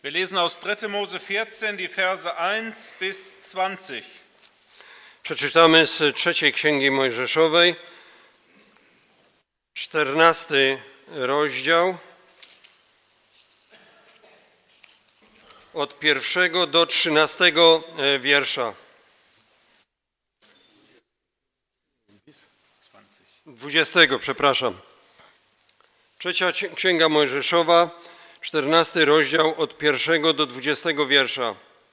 Wir lesen aus 3. Mose 14, die Verse 1 bis 20. Przeczytamy z 3 Księgi Mojżeszowej, 14 rozdział, od 1 do 13 wiersza. 20, przepraszam. 3 Księga Mojżeszowa, 14 rozdział, od 1 do 20 wiersza.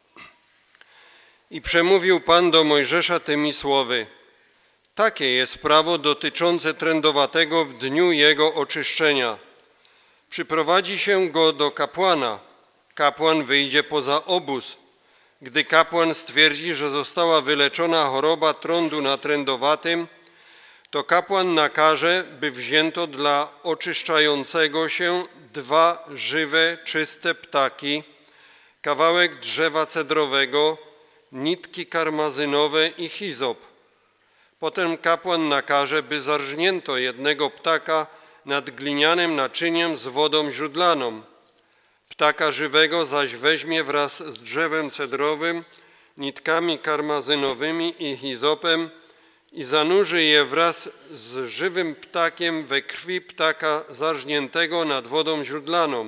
I przemówił Pan do Mojżesza tymi słowy. Takie jest prawo dotyczące trędowatego w dniu jego oczyszczenia. Przyprowadzi się go do kapłana. Kapłan wyjdzie poza obóz. Gdy kapłan stwierdzi, że została wyleczona choroba trądu na trędowatym, to kapłan nakaże, by wzięto dla oczyszczającego się 2 żywe, czyste ptaki, kawałek drzewa cedrowego, nitki karmazynowe i hizop. Potem kapłan nakaże, by zarżnięto jednego ptaka nad glinianym naczyniem z wodą źródlaną. Ptaka żywego zaś weźmie wraz z drzewem cedrowym, nitkami karmazynowymi i hizopem i zanurzy je wraz z żywym ptakiem we krwi ptaka zarżniętego nad wodą źródlaną.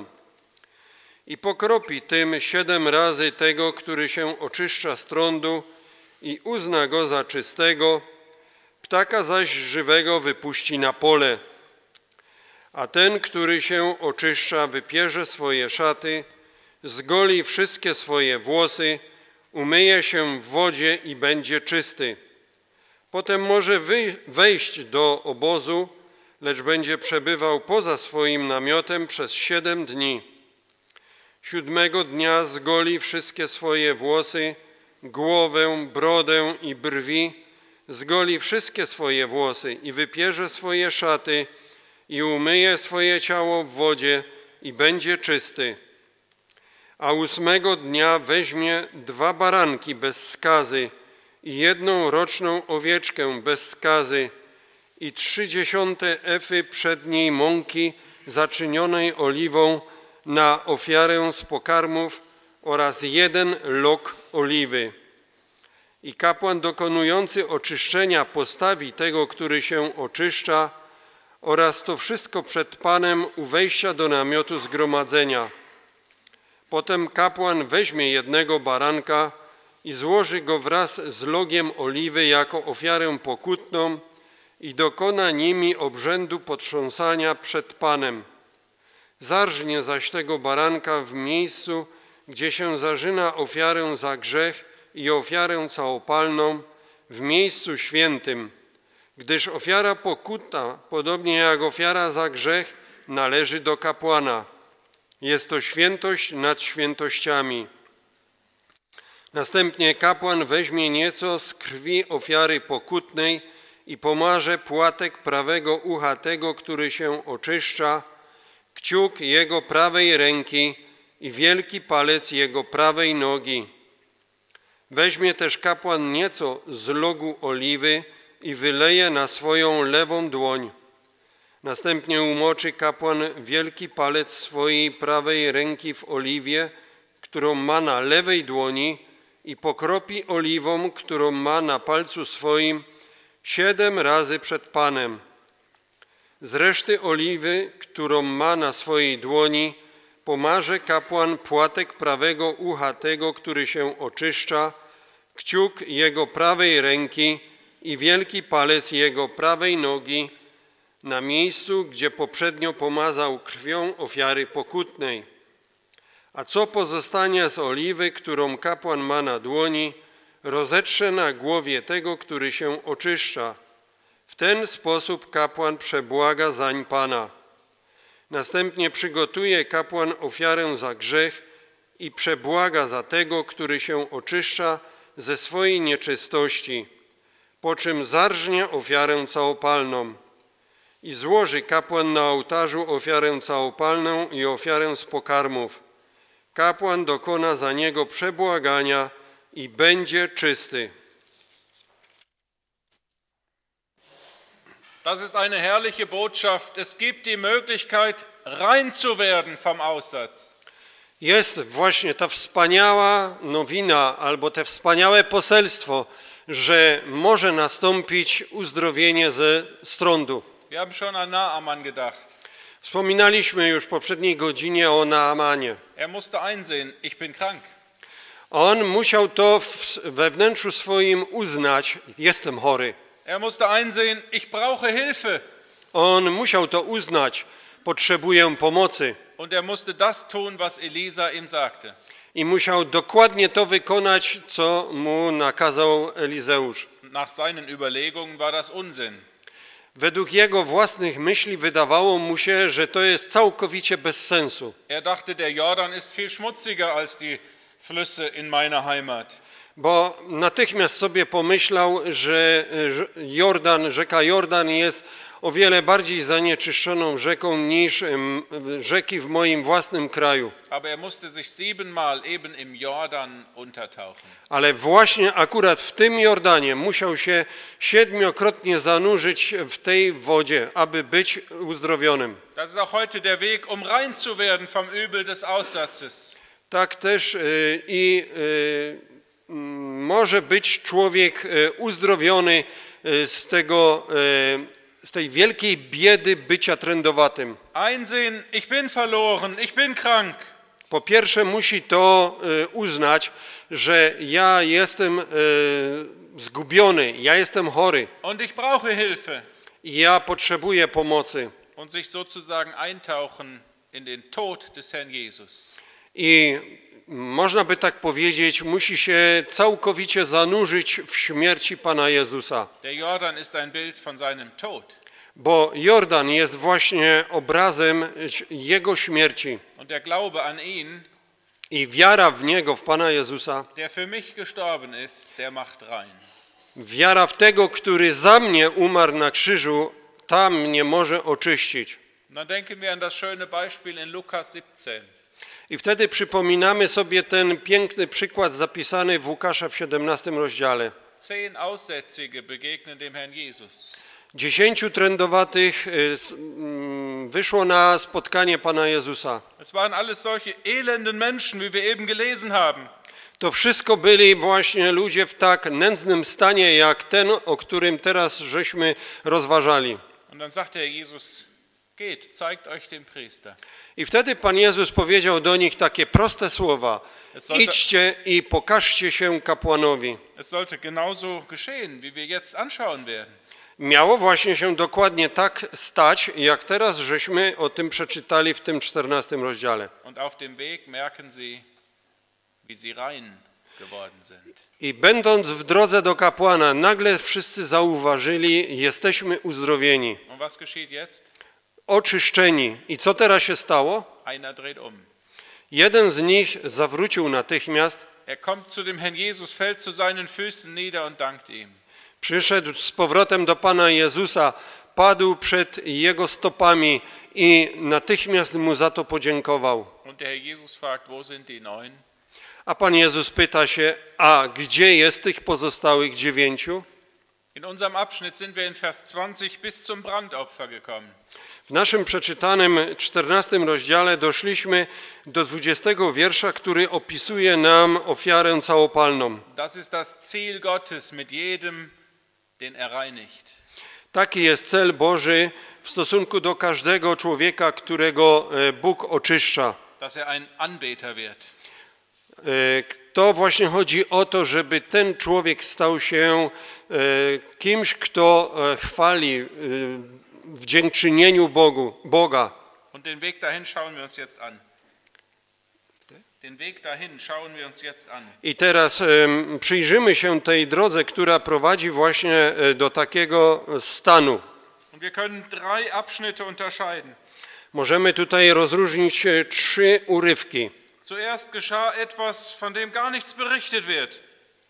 I pokropi tym 7 razy tego, który się oczyszcza z trądu i uzna go za czystego, ptaka zaś żywego wypuści na pole. A ten, który się oczyszcza, wypierze swoje szaty, zgoli wszystkie swoje włosy, umyje się w wodzie i będzie czysty. Potem może wejść do obozu, lecz będzie przebywał poza swoim namiotem przez 7 dni. 7 dnia zgoli wszystkie swoje włosy, głowę, brodę i brwi, zgoli wszystkie swoje włosy i wypierze swoje szaty i umyje swoje ciało w wodzie i będzie czysty. A 8 dnia weźmie 2 baranki bez skazy i 1 roczną owieczkę bez skazy i 0,3 efy przedniej mąki zaczynionej oliwą na ofiarę z pokarmów oraz 1 lok oliwy. I kapłan dokonujący oczyszczenia postawi tego, który się oczyszcza, oraz to wszystko przed Panem u wejścia do namiotu zgromadzenia. Potem kapłan weźmie 1 baranka i złoży go wraz z logiem oliwy jako ofiarę pokutną i dokona nimi obrzędu potrząsania przed Panem. Zarżnie zaś tego baranka w miejscu, gdzie się zarzyna ofiarę za grzech i ofiarę całopalną, w miejscu świętym, gdyż ofiara pokutna, podobnie jak ofiara za grzech, należy do kapłana. Jest to świętość nad świętościami. Następnie kapłan weźmie nieco z krwi ofiary pokutnej i pomaże płatek prawego ucha tego, który się oczyszcza, kciuk jego prawej ręki i wielki palec jego prawej nogi. Weźmie też kapłan nieco z logu oliwy i wyleje na swoją lewą dłoń. Następnie umoczy kapłan wielki palec swojej prawej ręki w oliwie, którą ma na lewej dłoni, i pokropi oliwą, którą ma na palcu swoim, 7 razy przed Panem. Z reszty oliwy, którą ma na swojej dłoni, pomaże kapłan płatek prawego ucha tego, który się oczyszcza, kciuk jego prawej ręki i wielki palec jego prawej nogi na miejscu, gdzie poprzednio pomazał krwią ofiary pokutnej. A co pozostanie z oliwy, którą kapłan ma na dłoni, rozetrze na głowie tego, który się oczyszcza. W ten sposób kapłan przebłaga zań Pana. Następnie przygotuje kapłan ofiarę za grzech i przebłaga za tego, który się oczyszcza ze swojej nieczystości, po czym zarżnie ofiarę całopalną. I złoży kapłan na ołtarzu ofiarę całopalną i ofiarę z pokarmów. Kapłan dokona za niego przebłagania i będzie czysty. Das ist eine herrliche Botschaft. Es gibt die Möglichkeit, rein zu werden vom Aussatz. Jest właśnie ta wspaniała nowina albo te wspaniałe poselstwo, że może nastąpić uzdrowienie ze strądu. Wir haben schon an Naaman gedacht. Wspominaliśmy już w poprzedniej godzinie o Naamanie. Er musste einsehen, ich bin krank. On musiał to we wnętrzu swoim uznać, jestem chory. Er musste einsehen, ich brauche Hilfe. On musiał to uznać, potrzebuję pomocy. Und er musste das tun, was Elisa ihm sagte. I musiał dokładnie to wykonać, co mu nakazał Elizeusz. Nach seinen Überlegungen war das Unsinn. Według jego własnych myśli wydawało mu się, że to jest całkowicie bez sensu. Er dachte, der Jordan ist viel schmutziger als die Flüsse in meiner Heimat. Bo natychmiast sobie pomyślał, że rzeka Jordan jest o wiele bardziej zanieczyszczoną rzeką niż rzeki w moim własnym kraju. Aber er musste sich 7-mal eben im Jordan untertauchen. Ale właśnie akurat w tym Jordanie musiał się 7-krotnie zanurzyć w tej wodzie, aby być uzdrowionym. Das ist auch heute der Weg, um rein zu werden vom Übel des Aussatzes. Tak też może być człowiek uzdrowiony z tej wielkiej biedy bycia trędowatym. Einsehen, ich bin verloren, ich bin krank. Po pierwsze musi to uznać, że ja jestem zgubiony, ja jestem chory Und ich brauche Hilfe. i ja potrzebuję pomocy. Und sich sozusagen eintauchen in den Tod des Herrn Jesus. I można by tak powiedzieć, musi się całkowicie zanurzyć w śmierci Pana Jezusa. Der Jordan ist ein Bild von seinem Tod. Bo Jordan jest właśnie obrazem Jego śmierci. Und der Glaube an ihn, I wiara w Niego, w Pana Jezusa, der für mich gestorben ist, der macht rein. wiara w Tego, który za mnie umarł na krzyżu, ta mnie może oczyścić. Dann denken wir an das schöne Beispiel in Lukas 17. I wtedy przypominamy sobie ten piękny przykład zapisany w Łukasza w 17 rozdziale. 10 Aussätzige begegnen dem Herrn Jesus. 10 trędowatych wyszło na spotkanie Pana Jezusa. Es waren alles solche elenden Menschen, wie wir eben gelesen haben. To wszystko byli właśnie ludzie w tak nędznym stanie, jak ten, o którym teraz żeśmy rozważali. Und dann sagte Herr Jesus, geht, zeigt euch den Priester. I wtedy Pan Jezus powiedział do nich takie proste słowa. Idźcie i pokażcie się kapłanowi. Es sollte genauso geschehen, wie wir jetzt anschauen werden. Miało właśnie się dokładnie tak stać, jak teraz żeśmy o tym przeczytali w tym 14 rozdziale. Und auf dem Weg merken sie, wie sie rein geworden sind. I będąc w drodze do kapłana, nagle wszyscy zauważyli, jesteśmy uzdrowieni, Und was geschieht jetzt? oczyszczeni. I co teraz się stało? Einer dreht um. Jeden z nich zawrócił natychmiast, Er kommt zu dem Herrn Jesus, fällt zu seinen Füßen nieder und dankt ihm. przyszedł z powrotem do Pana Jezusa, padł przed Jego stopami i natychmiast Mu za to podziękował. Und der Herr Jesus fragt, wo sind die 9? A Pan Jezus pyta się, a gdzie jest tych pozostałych 9? In unserem Abschnitt sind wir in Vers 20 bis zum Brandopfer gekommen. W naszym przeczytanym 14 rozdziale doszliśmy do 20 wiersza, który opisuje nam ofiarę całopalną. Das ist das Ziel Gottes mit jedem, den er reinigt. Taki jest cel Boży w stosunku do każdego człowieka, którego Bóg oczyszcza. Dass er ein Anbeter wird. To właśnie chodzi o to, żeby ten człowiek stał się kimś, kto chwali w dziękczynieniu Boga. Und den Weg dahin schauen wir uns jetzt an. Den Weg dahin schauen wir uns jetzt an. I teraz przyjrzymy się tej drodze, która prowadzi właśnie do takiego stanu. Und wir können 3 Abschnitte unterscheiden. Możemy tutaj rozróżnić 3 urywki. Zuerst geschah etwas, von dem gar nichts berichtet wird.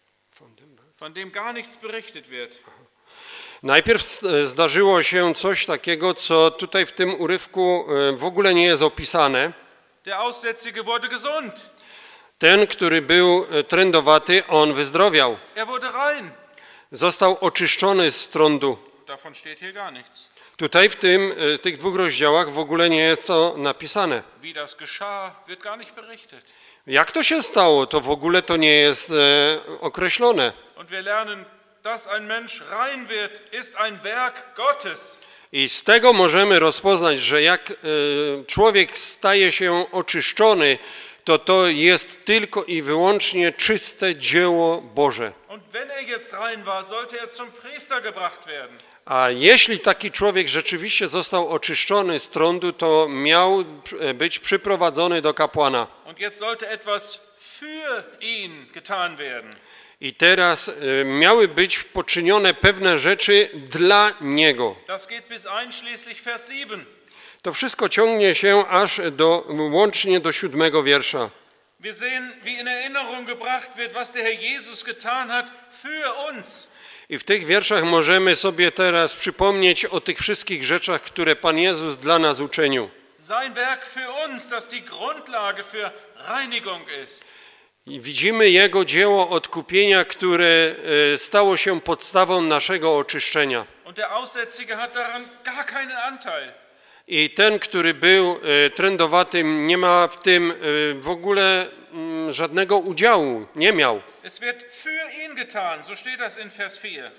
Von dem gar nichts berichtet wird. Najpierw zdarzyło się coś takiego, co tutaj w tym urywku w ogóle nie jest opisane. Der Aussätzige wurde gesund. Ten, który był trędowaty, on wyzdrowiał. Er wurde rein. Został oczyszczony z trądu. Davon steht hier gar nichts. Tutaj w tych dwóch rozdziałach w ogóle nie jest to napisane. Wie das geschah, wird gar nicht berichtet. Jak to się stało, to w ogóle to nie jest określone. Und wir lernen, dass ein Mensch rein wird, ist ein Werk Gottes. I z tego możemy rozpoznać, że jak człowiek staje się oczyszczony, to jest tylko i wyłącznie czyste dzieło Boże. Und wenn jetzt rein war, sollte zum Priester gebracht werden. A jeśli taki człowiek rzeczywiście został oczyszczony z trądu, to miał być przyprowadzony do kapłana. Und jetzt sollte etwas für ihn getan werden. I teraz miały być poczynione pewne rzeczy dla niego. Das geht bis einschließlich Vers 7. To wszystko ciągnie się aż łącznie do 7 wiersza. Wir sehen, wie in Erinnerung gebracht wird, was der Herr Jesus getan hat für uns. I w tych wierszach możemy sobie teraz przypomnieć o tych wszystkich rzeczach, które Pan Jezus dla nas uczynił. Sein Werk für uns, das die Grundlage für Reinigung ist. I widzimy Jego dzieło odkupienia, które stało się podstawą naszego oczyszczenia. Und der Aussätzige hat daran gar keinen Anteil. I ten, który był trędowatym, nie ma w tym w ogóle żadnego udziału, nie miał. Es wird für ihn getan, so steht das in Vers 4.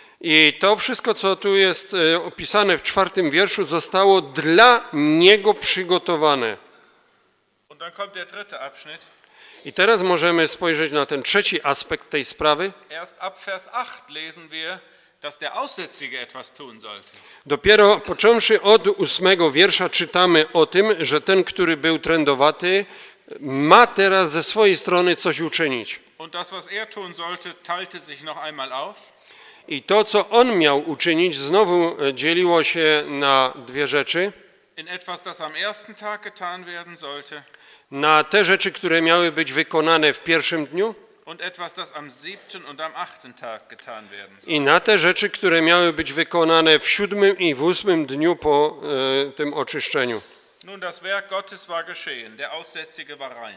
I to wszystko, co tu jest opisane w 4 wierszu, zostało dla niego przygotowane. Und dann kommt der dritte Abschnitt. I teraz możemy spojrzeć na ten trzeci aspekt tej sprawy. Erst ab Vers 8 lesen wir, dass der Aussätzige etwas tun sollte. Dopiero począwszy od 8 wiersza czytamy o tym, że ten, który był trędowaty, ma teraz ze swojej strony coś uczynić. Und das, was er tun sollte, teilte sich noch einmal auf. I to, co on miał uczynić, znowu dzieliło się na dwie rzeczy. In etwas, das am ersten Tag getan werden sollte. Na te rzeczy, które miały być wykonane w pierwszym dniu. Und etwas, das am 7. und am 8. Tag getan werden sollte. I na te rzeczy, które miały być wykonane w 7. i w 8. dniu po tym oczyszczeniu. Nun, das Werk Gottes war geschehen. Der Aussätzige war rein.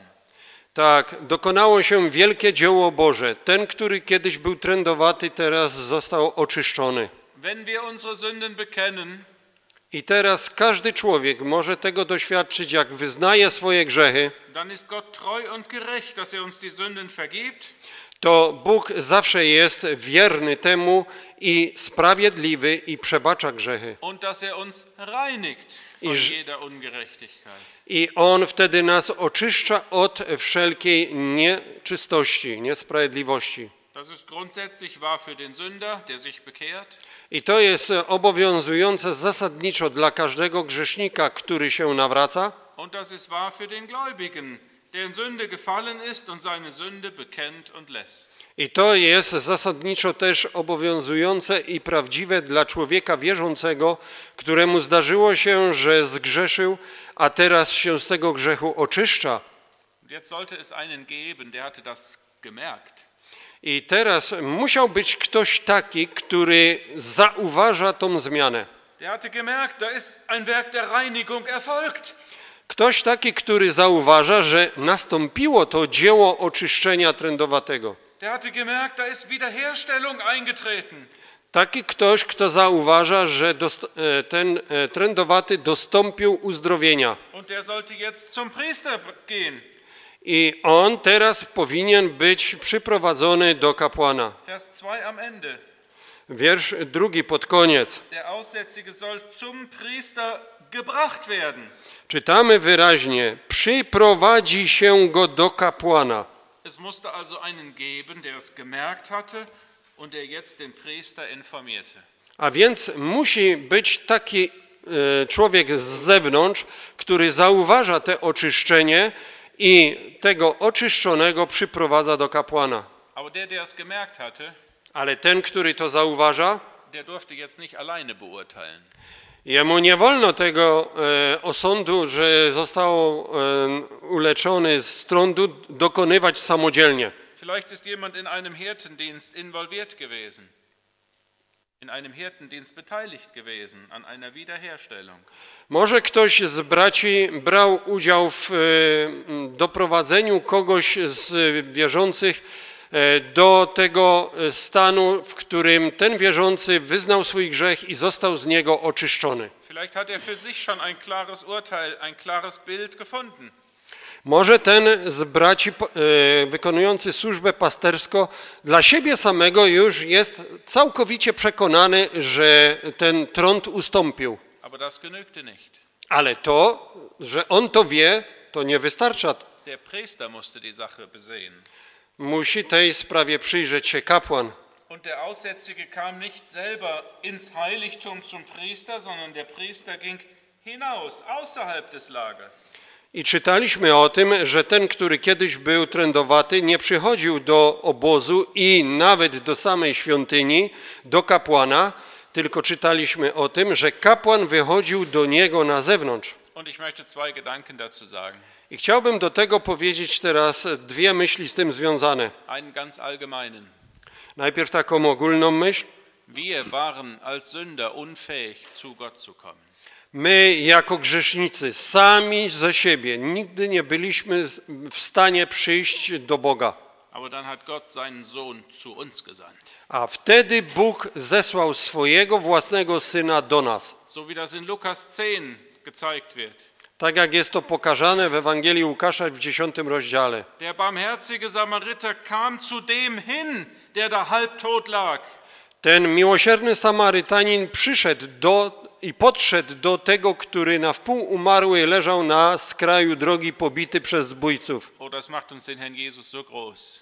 Tak, dokonało się wielkie dzieło Boże. Ten, który kiedyś był trędowaty, teraz został oczyszczony. Wenn wir unsere Sünden bekennen, I teraz każdy człowiek może tego doświadczyć, jak wyznaje swoje grzechy, dann ist Gott treu und gerecht, dass uns die Sünden vergibt. to Bóg zawsze jest wierny temu i sprawiedliwy i przebacza grzechy. Und dass uns reinigt von jeder Ungerechtigkeit. I On wtedy nas oczyszcza od wszelkiej nieczystości, niesprawiedliwości. Das ist grundsätzlich wahr für den Sünder, der sich bekehrt. I to jest obowiązujące zasadniczo dla każdego grzesznika, który się nawraca. Und das ist wahr für den Gläubigen, der in Sünde gefallen ist und seine Sünde bekennt und lässt. I to jest zasadniczo też obowiązujące i prawdziwe dla człowieka wierzącego, któremu zdarzyło się, że zgrzeszył, a teraz się z tego grzechu oczyszcza. Jetzt sollte es einen geben, der hatte das gemerkt. I teraz musiał być ktoś taki, który zauważa tą zmianę. Der hatte gemerkt, da ist ein Werk der Reinigung erfolgt. Ktoś taki, który zauważa, że nastąpiło to dzieło oczyszczenia trędowatego. Der hatte gemerkt, da ist Wiederherstellung eingetreten. Taki ktoś, kto zauważa, że ten trędowaty dostąpił uzdrowienia. Und der sollte jetzt zum Priester gehen. I on teraz powinien być przyprowadzony do kapłana. Vers 2 am Ende. Wiersz 2 pod koniec. Der Aussätzige soll zum Priester gebracht werden. Czytamy wyraźnie, przyprowadzi się go do kapłana. Es musste also einen geben, der es gemerkt hatte und der jetzt den Priester informierte. A więc musi być taki człowiek z zewnątrz, który zauważa te oczyszczenie i tego oczyszczonego przyprowadza do kapłana. Aber der es gemerkt hatte, Ale ten, który to zauważa, der durfte jetzt nicht alleine beurteilen. jemu nie wolno tego osądu, że został uleczony z trądu, dokonywać samodzielnie. Vielleicht ist jemand in einem Hirtendienst involviert gewesen, in einem Hirtendienst beteiligt gewesen an einer Wiederherstellung. Może ktoś z braci brał udział w doprowadzeniu kogoś z wierzących do tego stanu, w którym ten wierzący wyznał swój grzech i został z niego oczyszczony. Vielleicht hat für sich schon ein klares Urteil, ein klares Bild gefunden. Może ten z braci wykonujący służbę pasterską dla siebie samego już jest całkowicie przekonany, że ten trąd ustąpił. Aber das genügte nicht. Ale to, że on to wie, to nie wystarcza. Der Priester musste die Sache besehen. Musi tej sprawie przyjrzeć się kapłan. Und der Aussätzige kam nicht selber ins Heiligtum zum Priester, sondern der Priester ging hinaus, außerhalb des Lagers. I czytaliśmy o tym, że ten, który kiedyś był trędowaty, nie przychodził do obozu i nawet do samej świątyni, do kapłana, tylko czytaliśmy o tym, że kapłan wychodził do niego na zewnątrz. Und ich möchte zwei Gedanken dazu sagen. I chciałbym do tego powiedzieć teraz dwie myśli z tym związane. Einen ganz allgemeinen. Najpierw taką ogólną myśl. Wir waren als Sünder unfähig, zu Gott zu kommen. My jako grzesznicy sami ze siebie nigdy nie byliśmy w stanie przyjść do Boga. Aber dann hat Gott seinen Sohn zu uns gesandt. A wtedy Bóg zesłał swojego własnego Syna do nas. So wie das in Lukas 10 gezeigt wird. Tak jak jest to pokazane w Ewangelii Łukasza w 10 rozdziale. Der barmherzige Samariter kam zu dem hin, der da halbtot lag. Ten miłosierny Samarytanin przyszedł i podszedł do tego, który na wpół umarły leżał na skraju drogi pobity przez zbójców. Oh, das macht uns den Herrn Jesus so groß.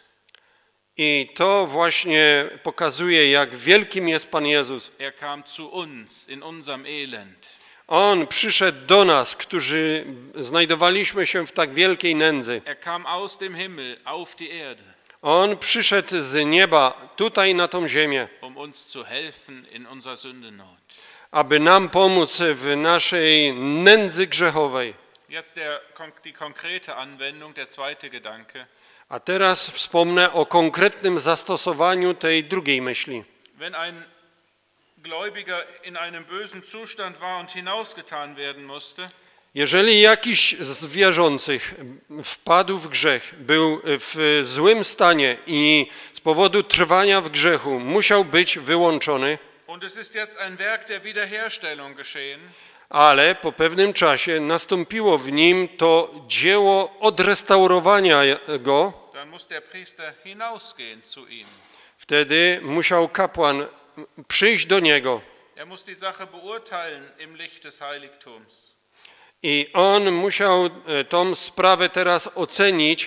I to właśnie pokazuje, jak wielkim jest Pan Jezus. Er kam zu uns in unserem Elend. On przyszedł do nas, którzy znajdowaliśmy się w tak wielkiej nędzy. Er kam aus dem Himmel auf die Erde, On przyszedł z nieba tutaj na tą ziemię, um uns zu helfen in unserer Sündenot. aby nam pomóc w naszej nędzy grzechowej. Jetzt die konkrete Anwendung, der zweite Gedanke. A teraz wspomnę o konkretnym zastosowaniu tej drugiej myśli. Wenn ein Gläubiger in einem bösen Zustand war und hinausgetan werden musste, Jeżeli jakiś z wierzących wpadł w grzech, był w złym stanie i z powodu trwania w grzechu musiał być wyłączony, und es ist jetzt ein Werk der Wiederherstellung geschehen, ale po pewnym czasie nastąpiło w nim to dzieło odrestaurowania go, dann muss der Priester hinausgehen zu ihm. wtedy musiał kapłan przyjść do niego Er muss die Sache beurteilen im Licht des Heiligtums. i on musiał tą sprawę teraz ocenić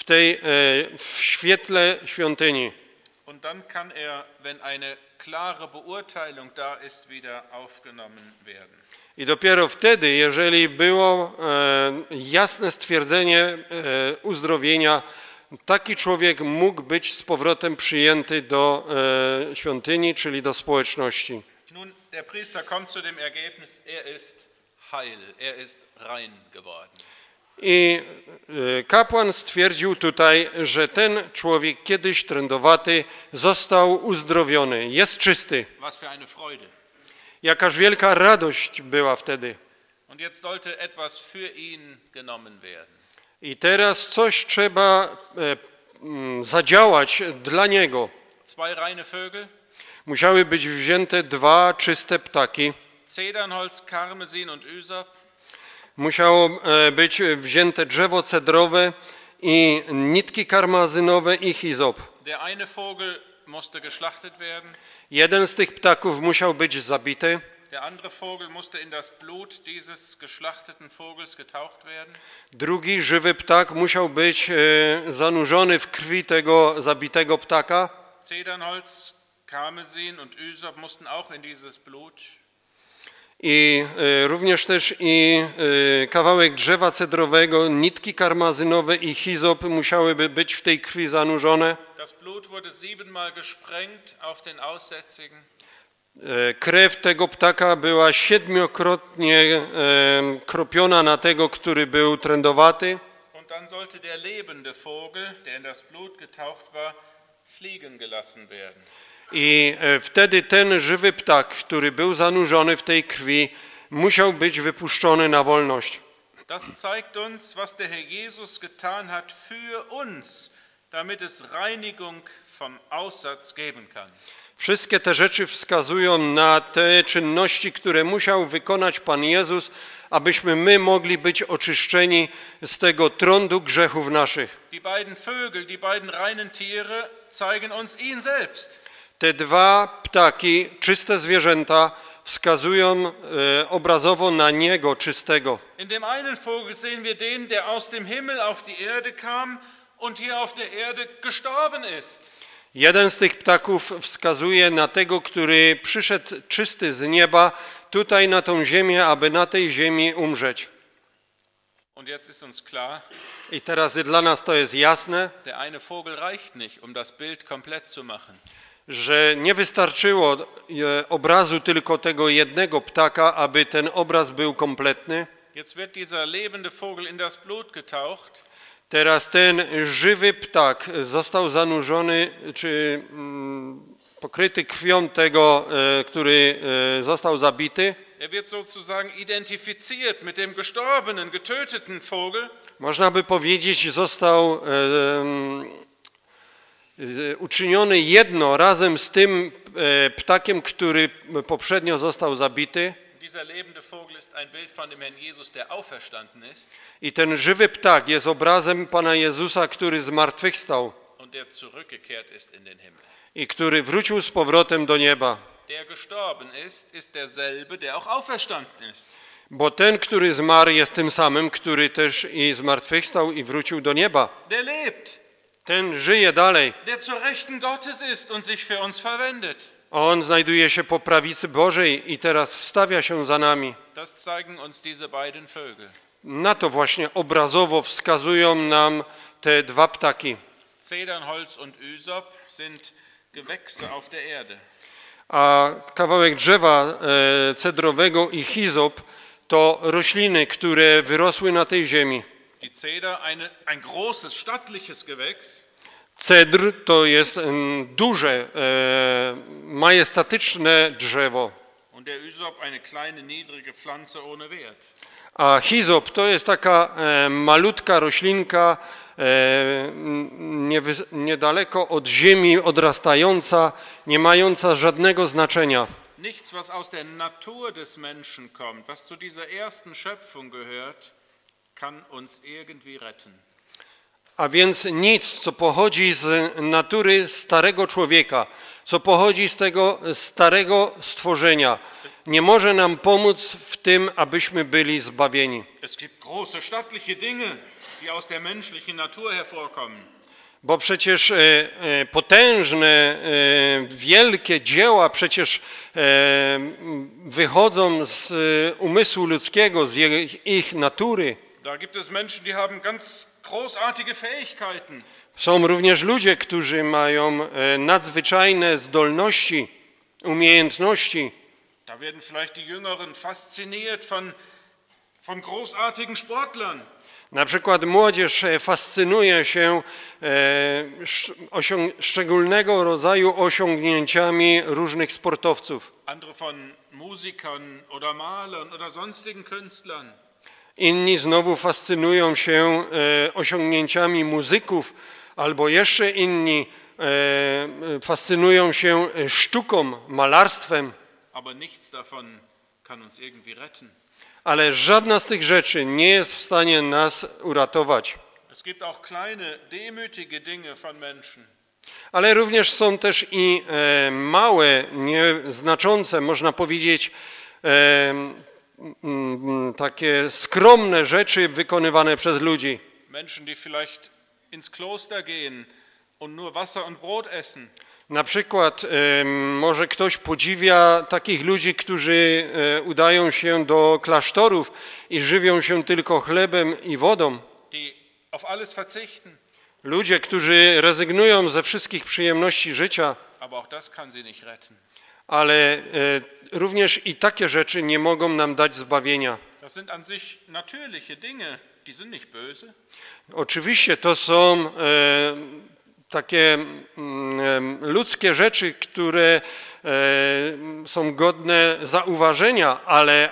w świetle świątyni. Und dann kann er, wenn eine klare Beurteilung da ist, wieder aufgenommen werden. I dopiero wtedy, jeżeli było jasne stwierdzenie uzdrowienia, taki człowiek mógł być z powrotem przyjęty do świątyni, czyli do społeczności. Nun, der Priester kommt zu dem Ergebnis, er ist heil, er ist rein geworden. I kapłan stwierdził tutaj, że ten człowiek kiedyś trędowaty został uzdrowiony, jest czysty. Was für eine Freude. Jakaż wielka radość była wtedy. Und jetzt sollte etwas für ihn genommen werden. I teraz coś trzeba zadziałać dla niego. Zwei reine Vögel, Musiały być wzięte 2 czyste ptaki. Zedernholz, Karmesin und Ysop. Musiało być wzięte drzewo cedrowe i nitki karmazynowe i hizop. Der eine Vogel musste geschlachtet werden. Jeden z tych ptaków musiał być zabity. Der andere Vogel musste in das Blut dieses geschlachteten Vogels getaucht werden. Drugi żywy ptak musiał być zanurzony w krwi tego zabitego ptaka. Zedernholz, Karmesin und Ysop mussten auch in dieses Blut. I również też kawałek drzewa cedrowego, nitki karmazynowe i hizop musiałyby być w tej krwi zanurzone. Das Blut wurde 7-mal gesprengt auf den Aussätzigen. Krew tego ptaka była 7-krotnie kropiona na tego, który był trędowaty. Und dann sollte der lebende Vogel, der in das Blut getaucht war, fliegen gelassen werden. I wtedy ten żywy ptak, który był zanurzony w tej krwi, musiał być wypuszczony na wolność. Das zeigt uns, was der Herr Jesus getan hat für uns damit es Reinigung vom Aussatz geben kann. Wszystkie te rzeczy wskazują na te czynności, które musiał wykonać Pan Jezus, abyśmy my mogli być oczyszczeni z tego trądu grzechów naszych. Die beiden Vögel, die beiden reinen Tiere zeigen uns ihn selbst. Te dwa ptaki, czyste zwierzęta, wskazują obrazowo na Niego czystego. In dem einen Vogel sehen wir den, der aus dem Himmel auf die Erde kam und hier auf der Erde gestorben ist. Jeden z tych ptaków wskazuje na tego, który przyszedł czysty z nieba tutaj na tą ziemię, aby na tej ziemi umrzeć. Und jetzt ist uns klar, I teraz dla nas to jest jasne, der eine Vogel reicht nicht, um das Bild komplett zu machen. że nie wystarczyło obrazu tylko tego jednego ptaka, aby ten obraz był kompletny. Jetzt wird dieser lebende Vogel in das Blut getaucht. Teraz ten żywy ptak został zanurzony, czy pokryty krwią tego, który został zabity. Er wird sozusagen identifiziert mit dem gestorbenen, getöteten Vogel. Można by powiedzieć, został uczyniony jedno razem z tym ptakiem, który poprzednio został zabity. Dieser lebende Vogel ist ein Bild von dem Herrn Jesus, der auferstanden ist I ten żywy ptak jest obrazem Pana Jezusa, który zmartwychwstał und der zurückgekehrt ist in den Himmel. i który wrócił z powrotem do nieba. Der gestorben ist, ist derselbe, der auch auferstanden ist. Bo ten, który zmarł, jest tym samym, który też i zmartwychwstał i wrócił do nieba. Der lebt, Ten żyje dalej. der zur Rechten Gottes ist und sich für uns verwendet. On znajduje się po prawicy Bożej i teraz wstawia się za nami. Das zeigen uns diese beiden Vögel. Na to właśnie obrazowo wskazują nam te dwa ptaki. Zedernholz und Ysop sind Gewächse auf der Erde. A kawałek drzewa cedrowego i hizop to rośliny, które wyrosły na tej ziemi. Die Zeder, ein großes, stattliches Gewächs. Cedr to jest duże, majestatyczne drzewo, Und der Ysop eine kleine, niedrige Pflanze ohne Wert. a hizop to jest taka malutka roślinka niedaleko od ziemi odrastająca, nie mająca żadnego znaczenia. Nichts, was aus der Natur des Menschen kommt, was zu dieser ersten Schöpfung gehört, kann uns irgendwie retten. A więc nic, co pochodzi z natury starego człowieka, co pochodzi z tego starego stworzenia, nie może nam pomóc w tym, abyśmy byli zbawieni. Es gibt große, stattliche Dinge, die aus der menschlichen Natur hervorkommen. Bo przecież potężne, wielkie dzieła przecież wychodzą z umysłu ludzkiego, z ich natury. Da gibt es Menschen, die haben ganz großartige Fähigkeiten. Są również ludzie, którzy mają nadzwyczajne zdolności, umiejętności. Da werden vielleicht die Jüngeren fasziniert von großartigen Sportlern. Na przykład młodzież fascynuje się szczególnego rodzaju osiągnięciami różnych sportowców. Andere von Musikern oder Malern oder sonstigen Künstlern. Inni znowu fascynują się osiągnięciami muzyków, albo jeszcze inni fascynują się sztuką, malarstwem. Aber nichts davon kann uns irgendwie retten. Ale żadna z tych rzeczy nie jest w stanie nas uratować. Es gibt auch kleine, demütige Dinge von Menschen. Ale również są też i małe, nieznaczące, można powiedzieć, takie skromne rzeczy wykonywane przez ludzi. Menschen, die vielleicht ins Kloster gehen und nur Wasser und Brot essen. Na przykład może ktoś podziwia takich ludzi, którzy udają się do klasztorów i żywią się tylko chlebem i wodą. Die auf alles verzichten. Ludzie, którzy rezygnują ze wszystkich przyjemności życia, Aber auch das kann sie nicht retten. ale również i takie rzeczy nie mogą nam dać zbawienia. Das sind an sich natürliche Dinge, die sind nicht böse. Oczywiście to są takie ludzkie rzeczy, które są godne zauważenia, ale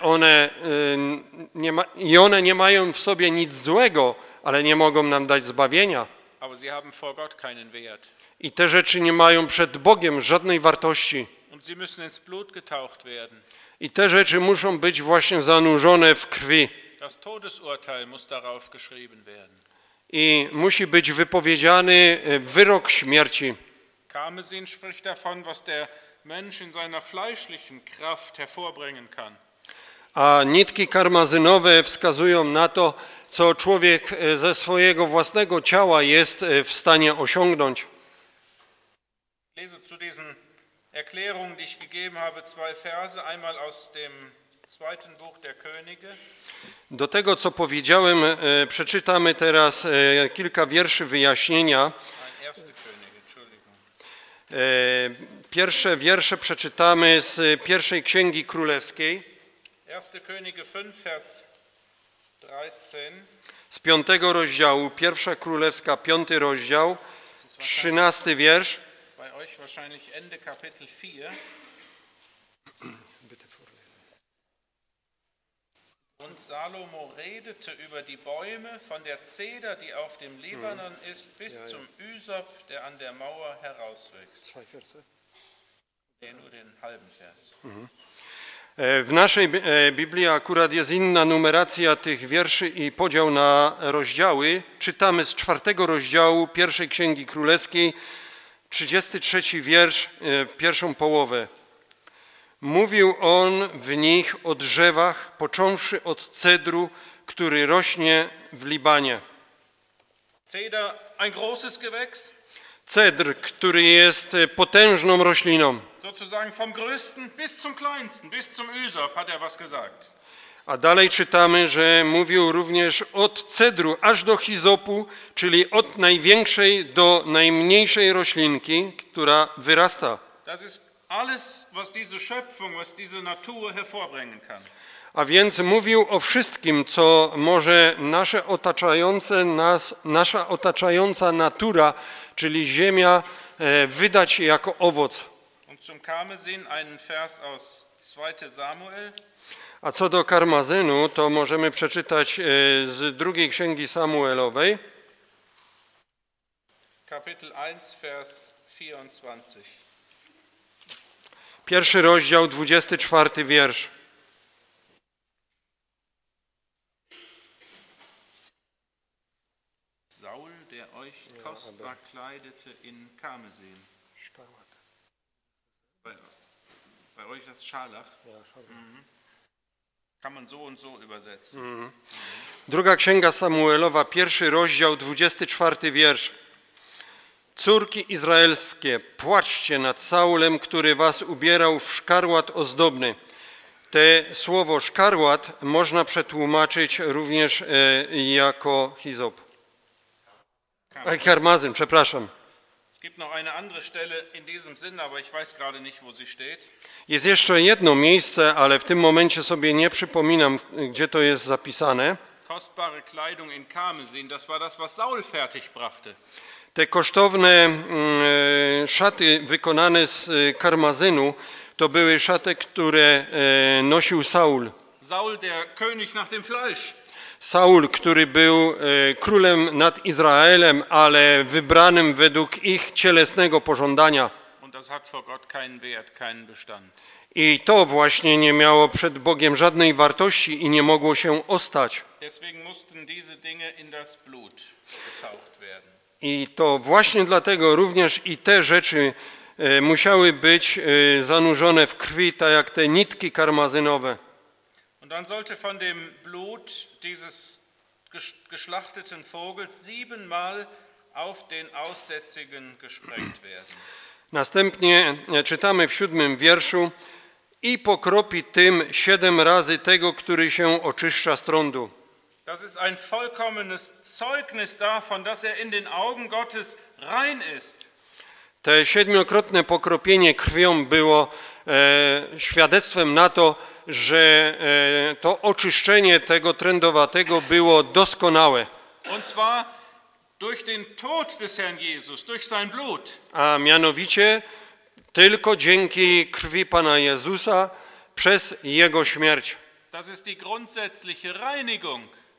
one nie mają w sobie nic złego, ale nie mogą nam dać zbawienia. aber sie haben vor Gott keinen Wert. I te rzeczy nie mają przed Bogiem żadnej wartości. Und sie müssen ins Blut getaucht werden. I te rzeczy muszą być właśnie zanurzone w krwi. Das Todesurteil muss darauf geschrieben werden. I musi być wypowiedziany wyrok śmierci. Karmesin spricht davon, was der Mensch in seiner fleischlichen Kraft hervorbringen kann. A nitki karmazynowe wskazują na to, co człowiek ze swojego własnego ciała jest w stanie osiągnąć. Ich lese zu diesen Erklärungen, die ich gegeben habe, zwei Verse, einmal aus dem zweiten Buch der Könige. Do tego, co powiedziałem, przeczytamy teraz kilka wierszy wyjaśnienia. Nein, erste Könige, Entschuldigung. Pierwsze wiersze przeczytamy z pierwszej Księgi Królewskiej, Erste Könige 5, Vers 13. z 5 rozdziału, pierwsza Królewska, 5 rozdział, 13 wiersz. Bei euch wahrscheinlich Ende Kapitel 4. Und Salomo redete über die Bäume, von der Zeder, die auf dem Libanon ist, bis zum Ysop, der an der Mauer herauswächst. Nee, nur den halben Vers. W naszej Biblii akurat jest inna numeracja tych wierszy i podział na rozdziały. Czytamy z 4 rozdziału pierwszej Księgi Królewskiej, 33 wiersz, pierwszą połowę. Mówił on w nich o drzewach, począwszy od cedru, który rośnie w Libanie. Ceder, ein großes Gewächs, Cedr, który jest potężną rośliną. sozusagen vom größten bis zum kleinsten, bis zum Ysop, hat er was gesagt. A dalej czytamy, że mówił również od cedru aż do hizopu, czyli od największej do najmniejszej roślinki, która wyrasta. Das ist alles, was diese Schöpfung, was diese Natur hervorbringen kann. A więc mówił o wszystkim, co może nasza otaczająca natura, czyli ziemia, wydać jako owoc. Und zum Karmesin einen Vers aus 2. Samuel. A co do karmazynu, to możemy przeczytać z drugiej Księgi Samuelowej. Kapitel 1, Vers 24. Pierwszy rozdział, 24 wiersz. Saul, der euch kostbar kleidete in Karmesin. Bei euch das Scharlach. Kann man so und so übersetzen. Druga Księga Samuelowa, pierwszy rozdział, 24 wiersz. Córki izraelskie, płaczcie nad Saulem, który was ubierał w szkarłat ozdobny. Te słowo szkarłat można przetłumaczyć również jako hizop. Karmazyn, przepraszam. Es gibt noch eine andere Stelle in diesem Sinn, aber ich weiß gerade nicht, wo sie steht. Jest jeszcze jedno miejsce, ale w tym momencie sobie nie przypominam, gdzie to jest zapisane. Kostbare Kleidung in Karmesin, das war das, was Saul fertigbrachte. Te kosztowne szaty wykonane z karmazynu to były szaty, które nosił Saul. Saul, der König nach dem Fleisch. Saul, który był królem nad Izraelem, ale wybranym według ich cielesnego pożądania. Und das hat vor Gott keinen Wert, keinen Bestand. I to właśnie nie miało przed Bogiem żadnej wartości i nie mogło się ostać. Deswegen mussten diese Dinge in das Blut getaucht werden. I to właśnie dlatego również i te rzeczy musiały być zanurzone w krwi, tak jak te nitki karmazynowe. Und dann sollte von dem Blut dieses geschlachteten Vogels 7-mal auf den Aussätzigen gesprengt werden. Następnie czytamy w 7 wierszu: i pokropi tym 7 razy tego, który się oczyszcza z trądu. Das ist ein vollkommenes Zeugnis davon, dass in den Augen Gottes rein ist. Te 7-krotne pokropienie krwią było świadectwem na to, że to oczyszczenie tego trędowatego było doskonałe. Und zwar durch den Tod des Herrn Jesus, durch sein Blut. A mianowicie tylko dzięki krwi Pana Jezusa przez Jego śmierć. Das ist die grundsätzliche Reinigung.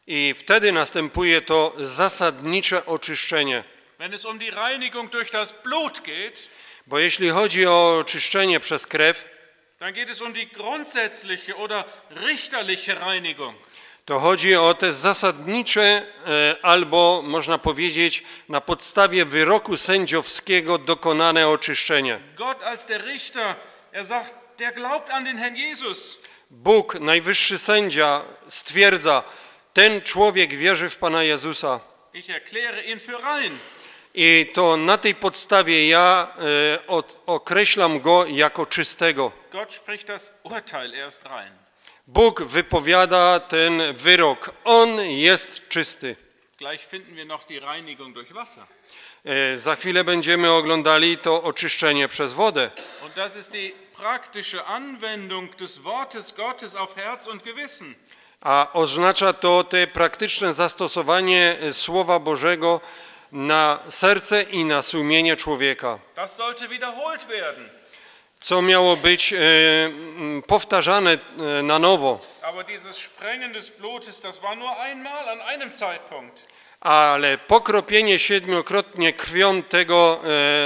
I wtedy następuje to zasadnicze oczyszczenie. Wenn es um die Reinigung durch das Blut geht, Bo jeśli chodzi o oczyszczenie przez krew, dann geht es um die grundsätzliche oder richterliche Reinigung. to chodzi o te zasadnicze, albo można powiedzieć na podstawie wyroku sędziowskiego dokonane oczyszczenie. Gott als der Richter, sagt, der glaubt an den Herrn Jesus. Bóg, najwyższy sędzia, stwierdza, ten człowiek wierzy w Pana Jezusa. Ich erkläre ihn für rein. I to na tej podstawie ja określam go jako czystego. Gott spricht das Urteil erst rein. Bóg wypowiada ten wyrok. On jest czysty. Gleich finden wir noch die Reinigung durch Wasser. Za chwilę będziemy oglądali to oczyszczenie przez wodę. Und das ist die praktische Anwendung des Wortes Gottes auf Herz und Gewissen. A oznacza to te praktyczne zastosowanie Słowa Bożego na serce i na sumienie człowieka. Das sollte wiederholt werden. Co miało być powtarzane na nowo. Aber dieses Sprengen des Blutes, das war nur einmal an einem Zeitpunkt. Ale pokropienie 7-krotnie krwią tego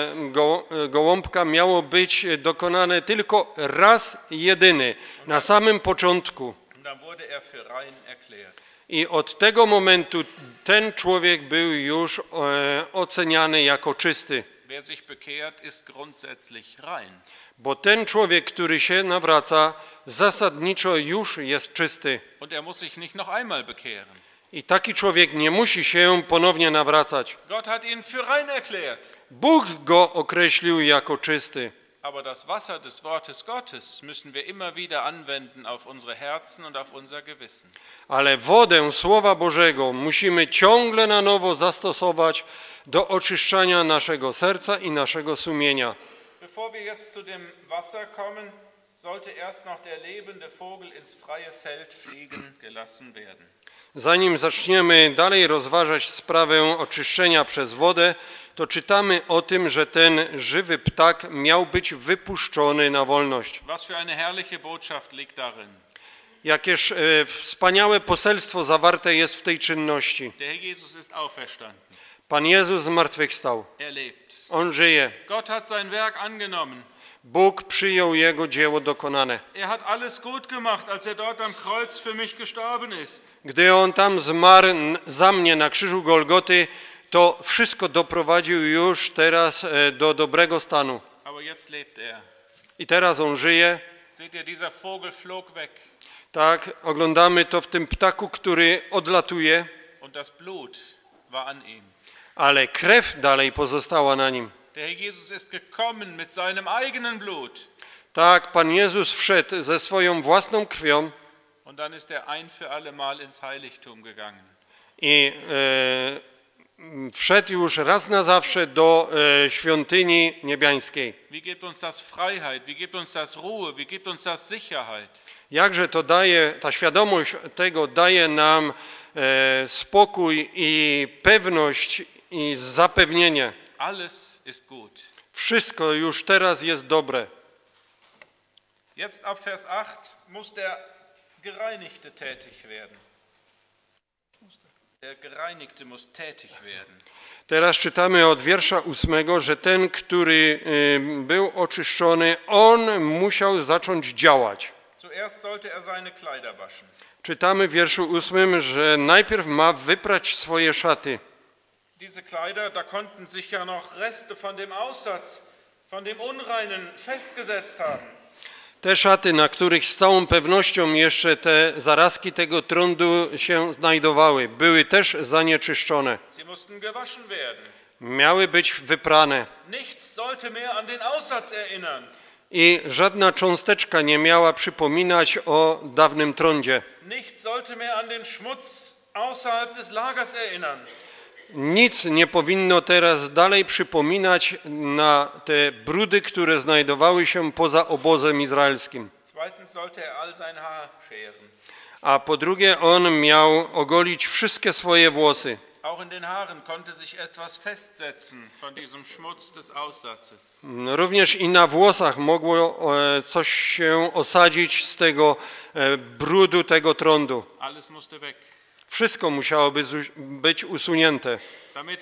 gołąbka miało być dokonane tylko raz jedyny, na samym początku. Und dann wurde er für rein erklärt. I od tego momentu ten człowiek był już oceniany jako czysty. Wer sich bekehrt, ist grundsätzlich rein. Bo ten człowiek, który się nawraca, zasadniczo już jest czysty. Und er muss sich nicht noch einmal bekehren. I taki człowiek nie musi się ponownie nawracać. Gott hat ihn für rein erklärt. Bóg go określił jako czysty. Aber das Wasser des Wortes Gottes müssen wir immer wieder anwenden auf unsere Herzen und auf unser Gewissen. Ale wodę Słowa Bożego musimy ciągle na nowo zastosować do oczyszczania naszego serca i naszego sumienia. Bevor wir jetzt zu dem Wasser kommen, sollte erst noch der lebende Vogel ins freie Feld fliegen gelassen werden. Zanim zaczniemy dalej rozważać sprawę oczyszczenia przez wodę, to czytamy o tym, że ten żywy ptak miał być wypuszczony na wolność. Was für eine herrliche Botschaft liegt darin. Jakież wspaniałe poselstwo zawarte jest w tej czynności. Der Herr Jesus ist auferstanden. Pan Jezus zmartwychwstał. Er lebt. On żyje. Gott hat sein Werk angenommen. Bóg przyjął Jego dzieło dokonane. Er hat alles gut gemacht, als er dort am Kreuz für mich gestorben ist. Gdy On tam zmarł za mnie na krzyżu Golgoty, to wszystko doprowadził już teraz do dobrego stanu. Aber jetzt lebt er. I teraz On żyje. Seht ihr, dieser Vogel flog weg. Tak, oglądamy to w tym ptaku, który odlatuje, Und das Blut war an ihm. ale krew dalej pozostała na nim. Der Herr Jesus ist gekommen mit seinem eigenen Blut. Tak, Pan Jezus wszedł ze swoją własną krwią Und dann ist er ein für alle Mal ins Heiligtum gegangen. i wszedł już raz na zawsze do świątyni niebiańskiej. Wie gibt uns das Freiheit? Wie gibt uns das Ruhe? Wie gibt uns das Sicherheit? Jakże to daje, ta świadomość tego daje nam spokój i pewność i zapewnienie. Alles ist gut. Wszystko już teraz jest dobre. Jetzt ab Vers 8 muss der Gereinigte tätig werden. Der Gereinigte muss tätig werden. Teraz czytamy od wiersza 8, że ten, który był oczyszczony, on musiał zacząć działać. Zuerst sollte er seine Kleider waschen. Czytamy w wierszu 8, że najpierw ma wyprać swoje szaty. Diese Kleider, da konnten sich ja noch Reste von dem Aussatz, von dem Unreinen festgesetzt haben. Te szaty, na których z całą pewnością jeszcze te zarazki tego trądu się znajdowały, były też zanieczyszczone. Sie mussten gewaschen werden. Miały być wyprane. Nichts sollte mehr an den Aussatz erinnern. I żadna cząsteczka nie miała przypominać o dawnym trądzie. Nichts sollte mehr an den Schmutz außerhalb des Lagers erinnern. Nic nie powinno teraz dalej przypominać na te brudy, które znajdowały się poza obozem izraelskim. Zweitens sollte er all sein Haar scheren. A po drugie, on miał ogolić wszystkie swoje włosy. Auch in den Haaren konnte sich etwas festsetzen von diesem Schmutz des Aussatzes. Również i na włosach mogło coś się osadzić z tego brudu, tego trądu. Alles musste weg. Wszystko musiałoby być usunięte, damit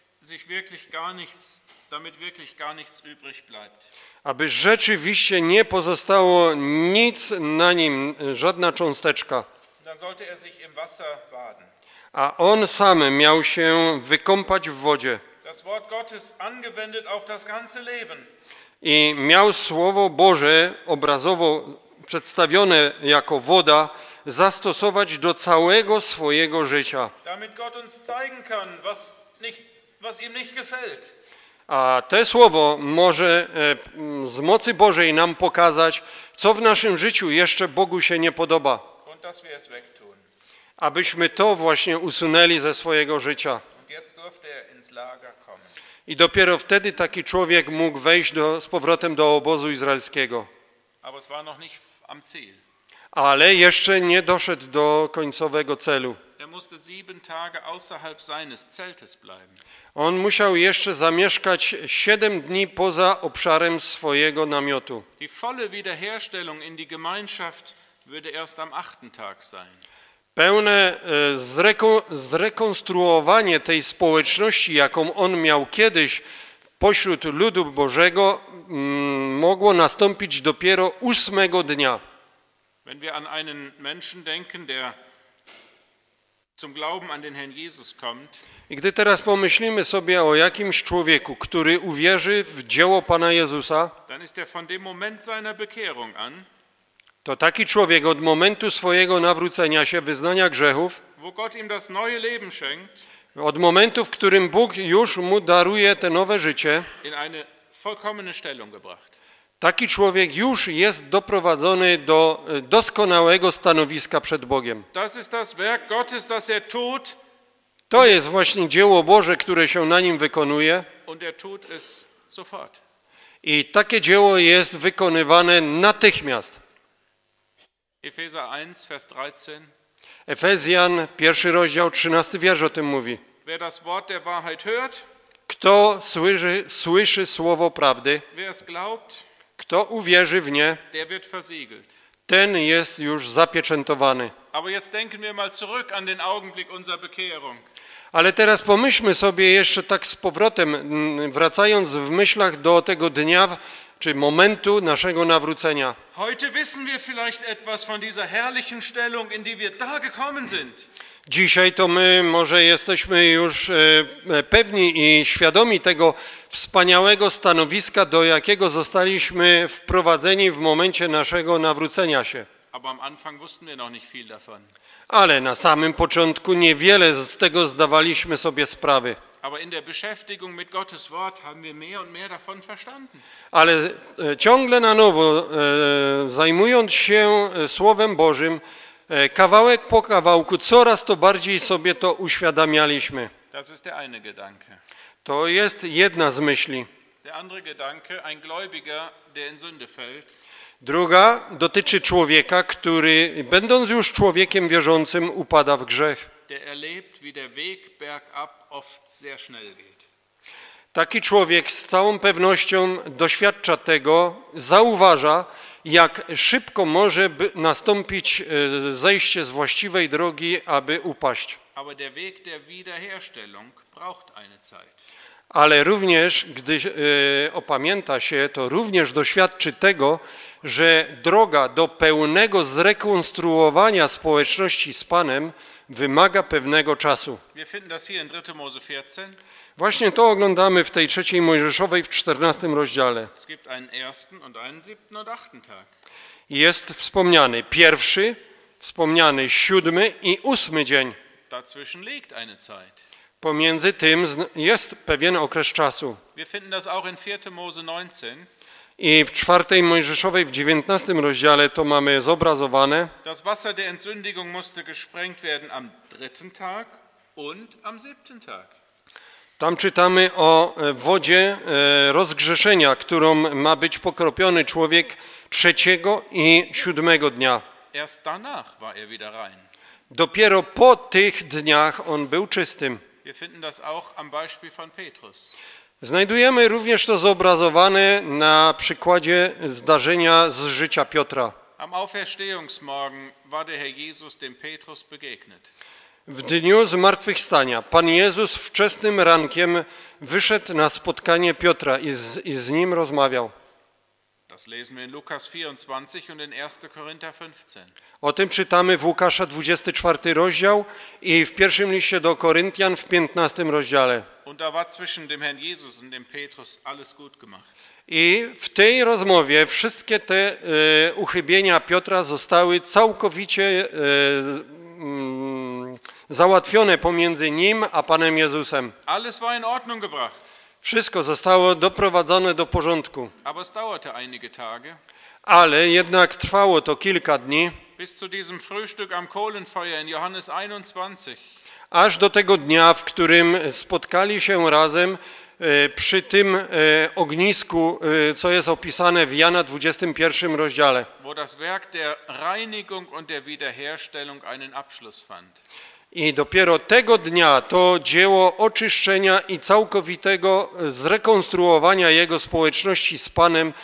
wirklich gar nichts übrig bleibt. aby rzeczywiście nie pozostało nic na nim, żadna cząsteczka. Dann sollte er sich im Wasser baden. A on sam miał się wykąpać w wodzie. Das Wort Gottes angewendet auf das ganze Leben. I miał Słowo Boże obrazowo przedstawione jako woda zastosować do całego swojego życia. Damit Gott uns zeigen kann, was ihm nicht gefällt. A te Słowo może z mocy Bożej nam pokazać, co w naszym życiu jeszcze Bogu się nie podoba. Und dass wir es wegtun. Abyśmy to właśnie usunęli ze swojego życia. Und jetzt durfte er ins Lager kommen. I dopiero wtedy taki człowiek mógł wejść z powrotem do obozu izraelskiego. Aber es war noch nicht am Ziel. Ale jeszcze nie doszedł do końcowego celu. Er musste 7 Tage außerhalb seines Zeltes bleiben. On musiał jeszcze zamieszkać 7 dni poza obszarem swojego namiotu. Die volle Wiederherstellung in die Gemeinschaft würde erst am 8. Tag sein. Pełne zrekonstruowanie tej społeczności, jaką on miał kiedyś pośród ludu Bożego, mogło nastąpić dopiero 8 dnia. Wenn wir an einen Menschen denken, der zum Glauben an den Herrn Jesus kommt, I gdy teraz pomyślimy sobie o jakimś człowieku, który uwierzy w dzieło Pana Jezusa, dann ist er von dem Moment seiner Bekehrung an, to taki człowiek od momentu swojego nawrócenia się, wyznania grzechów, wo Gott ihm das neue Leben schenkt, od momentu, w którym Bóg już mu daruje te nowe życie, in eine vollkommene Stellung gebracht. taki człowiek już jest doprowadzony do doskonałego stanowiska przed Bogiem. Das ist das Werk Gottes, das er tut, To jest właśnie dzieło Boże, które się na nim wykonuje und er tut es sofort. i takie dzieło jest wykonywane natychmiast. Epheser 1, Vers 13. Efezjan, 1 rozdział, 13 wiersz o tym mówi. Wer das Wort der Wahrheit hört, Kto słyszy słowo prawdy, wer es glaubt, kto uwierzy w nie, der wird versiegelt. ten jest już zapieczętowany. Aber jetzt denken wir mal zurück an den Augenblick unserer Bekehrung. Ale teraz pomyślmy sobie jeszcze tak z powrotem, wracając w myślach do tego dnia, czy momentu naszego nawrócenia. Heute wissen wir vielleicht etwas von dieser herrlichen Stellung, in die wir da gekommen sind. Dzisiaj to my może jesteśmy już pewni i świadomi tego wspaniałego stanowiska, do jakiego zostaliśmy wprowadzeni w momencie naszego nawrócenia się. Aber am Anfang wussten wir noch nicht viel davon. Ale na samym początku niewiele z tego zdawaliśmy sobie sprawy. Aber in der Beschäftigung mit Gottes Wort haben wir mehr und mehr davon verstanden. Ale ciągle na nowo, zajmując się Słowem Bożym, kawałek po kawałku, coraz to bardziej sobie to uświadamialiśmy. Das ist der eine Gedanke. To jest jedna z myśli. Der andere Gedanke, ein Gläubiger, der in Sünde fällt, Druga dotyczy człowieka, który będąc już człowiekiem wierzącym upada w grzech. der erlebt, wie der Weg bergab oft sehr schnell geht. Taki człowiek z całą pewnością doświadcza tego, zauważa, jak szybko może nastąpić zejście z właściwej drogi, aby upaść. Aber der Weg der Wiederherstellung braucht eine Zeit. Ale również, gdy opamięta się, to również doświadczy tego, że droga do pełnego zrekonstruowania społeczności z Panem wymaga pewnego czasu. Wir finden das hier in 3. Mose 14. Właśnie to oglądamy w tej 3 Mojżeszowej w 14 rozdziale. Es gibt einen ersten und einen 7. und 8. Tag. Jest wspomniany 1, wspomniany 7 i 8 dzień. Dazwischen liegt eine Zeit. Pomiędzy tym jest pewien okres czasu. Wir finden das auch in 4. Mose 19. I w 4 Mojżeszowej w 19 rozdziale to mamy zobrazowane. Das Wasser der Entsündigung musste gesprengt werden am 3. Tag und am 7. Tag. Tam czytamy o wodzie rozgrzeszenia, którą ma być pokropiony człowiek 3 i 7 dnia. Erst danach war er wieder rein. Dopiero po tych dniach on był czystym. Wir finden das auch am Beispiel von Petrus. Znajdujemy również to zobrazowane na przykładzie zdarzenia z życia Piotra. Am Auferstehungsmorgen war der Herr Jesus dem Petrus begegnet. W dniu zmartwychwstania Pan Jezus wczesnym rankiem wyszedł na spotkanie Piotra i z nim rozmawiał. Das lesen wir in Lukas 24 und in 1. Korinther 15. O tym czytamy w Łukasza 24 rozdział i w pierwszym liście do Koryntian w 15 rozdziale. Und da war zwischen dem Herrn Jesus und dem Petrus alles gut gemacht. I w tej rozmowie wszystkie te uchybienia Piotra zostały całkowicie załatwione pomiędzy nim a Panem Jezusem. Alles war in Ordnung gebracht. Wszystko zostało doprowadzone do porządku. Aber es dauerte einige Tage. Ale jednak trwało to kilka dni. Bis zu diesem Frühstück am Kohlenfeuer in Johannes 21. Aż do tego dnia, w którym spotkali się razem przy tym ognisku, co jest opisane w Jana 21 rozdziale. Wo das Werk der Reinigung und der Wiederherstellung einen Abschluss fand. I dopiero tego dnia to dzieło oczyszczenia i całkowitego zrekonstruowania jego społeczności z Panem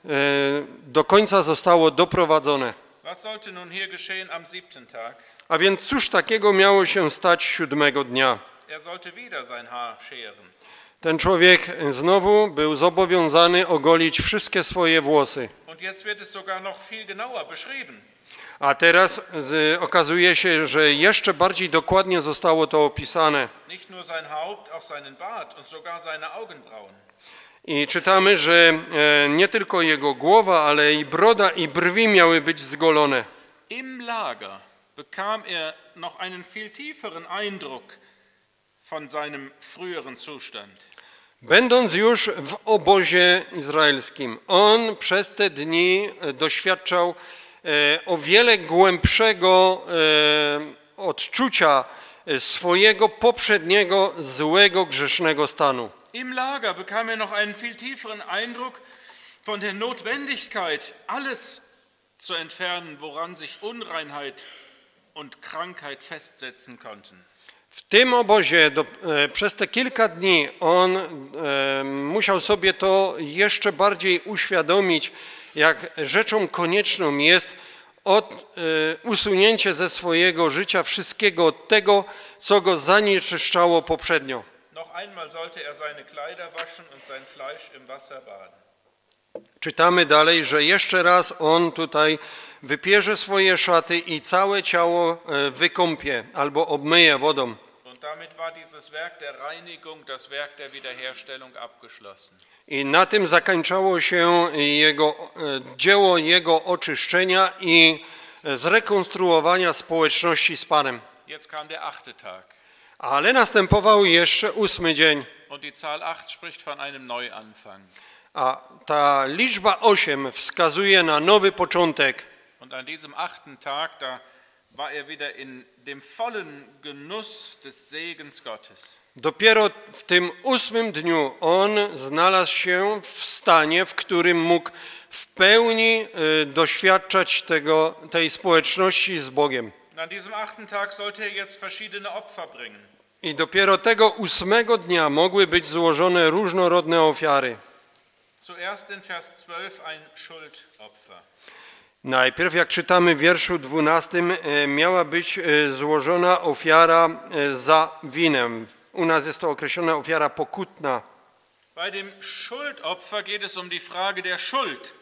do końca zostało doprowadzone. Was sollte nun hier geschehen am 7. Tag? A więc cóż takiego miało się stać 7 dnia? Er sollte wieder sein Haar scheren. Ten człowiek znowu był zobowiązany ogolić wszystkie swoje włosy. Und jetzt wird es sogar noch viel genauer beschrieben. A teraz okazuje się, że jeszcze bardziej dokładnie zostało to opisane. Nicht nur sein Haupt, auch seinen Bart und sogar seine Augenbrauen. I czytamy, że nie tylko jego głowa, ale i broda i brwi miały być zgolone. Im Lager bekam er noch einen viel tieferen Eindruck von seinem früheren Zustand. Będąc już w obozie izraelskim, on przez te dni doświadczał o wiele głębszego odczucia swojego poprzedniego złego, grzesznego stanu. Im Lager bekam er noch einen viel tieferen Eindruck von der Notwendigkeit, alles zu entfernen, woran sich Unreinheit und Krankheit festsetzen konnten. W tym obozie przez te kilka dni on musiał sobie to jeszcze bardziej uświadomić, jak rzeczą konieczną jest usunięcie ze swojego życia wszystkiego tego, co go zanieczyszczało poprzednio. Noch einmal sollte er seine Kleider waschen und sein Fleisch im Wasser baden. Czytamy dalej, że jeszcze raz on tutaj wypierze swoje szaty i całe ciało wykąpie albo obmyje wodą. Und damit war dieses Werk der Reinigung, das Werk der Wiederherstellung abgeschlossen. I na tym zakończało się dzieło jego oczyszczenia i zrekonstruowania społeczności z Panem. Jetzt kam der 8. Tag. Ale następował jeszcze 8 dzień. Und die Zahl 8 spricht von einem Neuanfang. A ta liczba 8 wskazuje na nowy początek. Und an diesem 8. Tag, da war er wieder in dem vollen Genuss des Segens Gottes. Dopiero w tym 8 dniu on znalazł się w stanie, w którym mógł w pełni doświadczać tej społeczności z Bogiem. An diesem 8. Tag sollte er jetzt verschiedene Opfer bringen. I dopiero tego 8 dnia mogły być złożone różnorodne ofiary. Zuerst in Vers 12 ein Schuldopfer. Najpierw, jak czytamy w wierszu 12, miała być złożona ofiara za winę. U nas jest to określona ofiara pokutna. Bei dem Schuldopfer geht es um die Frage der Schuld.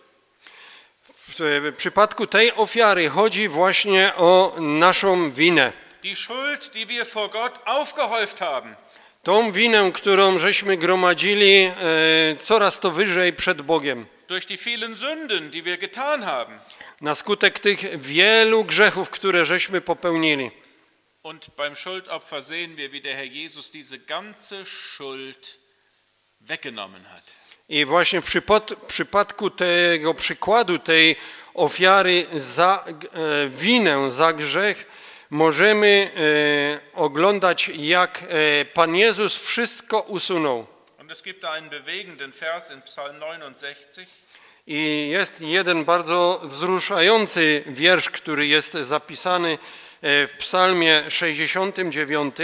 W przypadku tej ofiary chodzi właśnie o naszą winę. Die Schuld, die wir vor Gott aufgehäuft haben. Tą winę, którą żeśmy gromadzili coraz to wyżej przed Bogiem. Durch die vielen Sünden, die wir getan haben. Na skutek tych wielu grzechów, które żeśmy popełnili. Und beim Schuldopfer sehen wir, wie der Herr Jesus diese ganze Schuld weggenommen hat. I właśnie w przypadku tego przykładu, tej ofiary za winę, za grzech, możemy oglądać, jak Pan Jezus wszystko usunął. Und es gibt da einen bewegenden Vers in Psalm 69. I jest jeden bardzo wzruszający wiersz, który jest zapisany w Psalmie 69.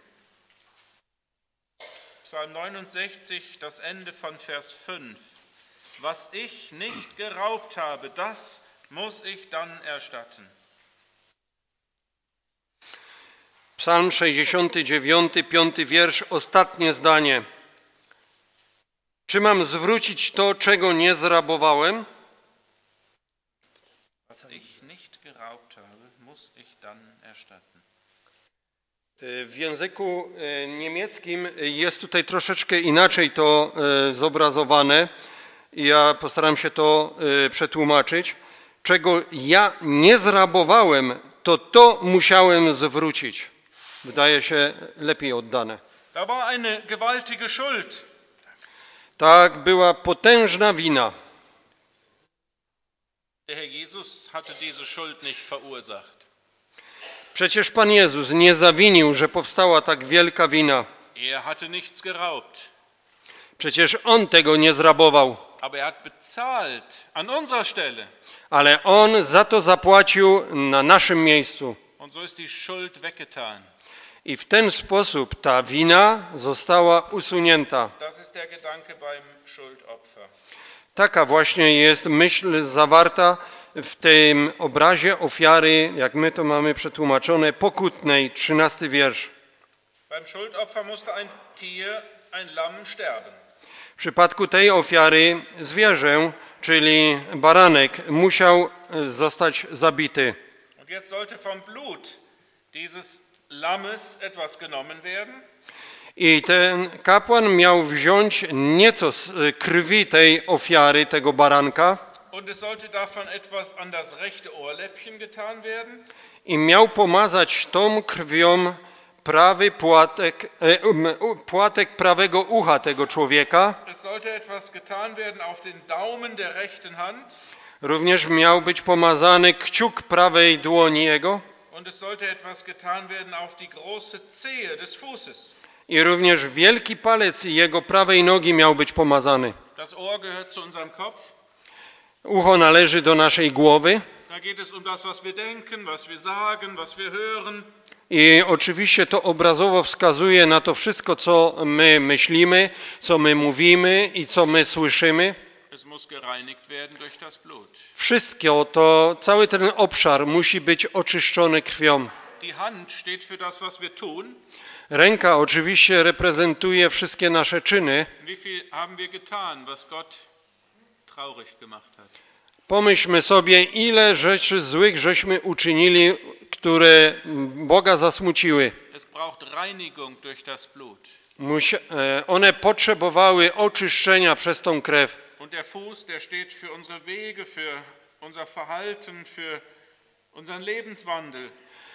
Psalm 69, das Ende von Vers 5. Was ich nicht geraubt habe, das muss ich dann erstatten. Psalm 69, 5 wiersz, ostatnie zdanie. Czy mam zwrócić to, czego nie zrabowałem? Was ich nicht geraubt habe, muss ich dann erstatten. W języku niemieckim jest tutaj troszeczkę inaczej to zobrazowane. Ja postaram się to przetłumaczyć. Czego ja nie zrabowałem, to musiałem zwrócić. Wydaje się lepiej oddane. Da war eine gewaltige Schuld. Tak, była potężna wina. Der Herr Jesus hatte diese Schuld nicht verursacht. Przecież Pan Jezus nie zawinił, że powstała tak wielka wina. Er hatte nichts geraubt. Przecież On tego nie zrabował. Aber er hat bezahlt an unserer Stelle. Ale On za to zapłacił na naszym miejscu. Und so ist die Schuld weggetan. I w ten sposób ta wina została usunięta. Das ist der Gedanke beim Schuldopfer. Taka właśnie jest myśl zawarta w tym obrazie ofiary, jak my to mamy przetłumaczone, pokutnej, 13 wiersz. Beim Schuldopfer musste ein Tier, ein Lamm sterben. W przypadku tej ofiary zwierzę, czyli baranek, musiał zostać zabity. Und jetzt sollte vom Blut dieses Lammes etwas genommen werden. I ten kapłan miał wziąć nieco z krwi tej ofiary, tego baranka, Und es sollte davon etwas an das rechte Ohrläppchen getan werden. i miał pomazać tą krwią prawy płatek prawego ucha tego człowieka. Es sollte etwas getan werden auf den Daumen der rechten Hand. Również miał być pomazany kciuk prawej dłoni jego Und es sollte etwas getan werden auf die große Zehe des Fußes. i również wielki palec jego prawej nogi miał być pomazany. Das Ohr gehört zu unserem Kopf. Ucho należy do naszej głowy Da geht es um das, was wir denken, was wir sagen, was wir hören. i oczywiście to obrazowo wskazuje na to wszystko, co my myślimy, co my mówimy i co my słyszymy. Es muss gereinigt werden durch das Blut. Wszystko to, cały ten obszar musi być oczyszczony krwią. Die Hand steht für das, was wir tun. Ręka oczywiście reprezentuje wszystkie nasze czyny. Wie viel haben wir getan, was Gott traurig gemacht hat? Pomyślmy sobie, ile rzeczy złych żeśmy uczynili, które Boga zasmuciły. Es braucht Reinigung durch das Blut. One potrzebowały oczyszczenia przez tą krew. Und der Fuß, der steht für unsere Wege, für unser Verhalten, für unseren Lebenswandel.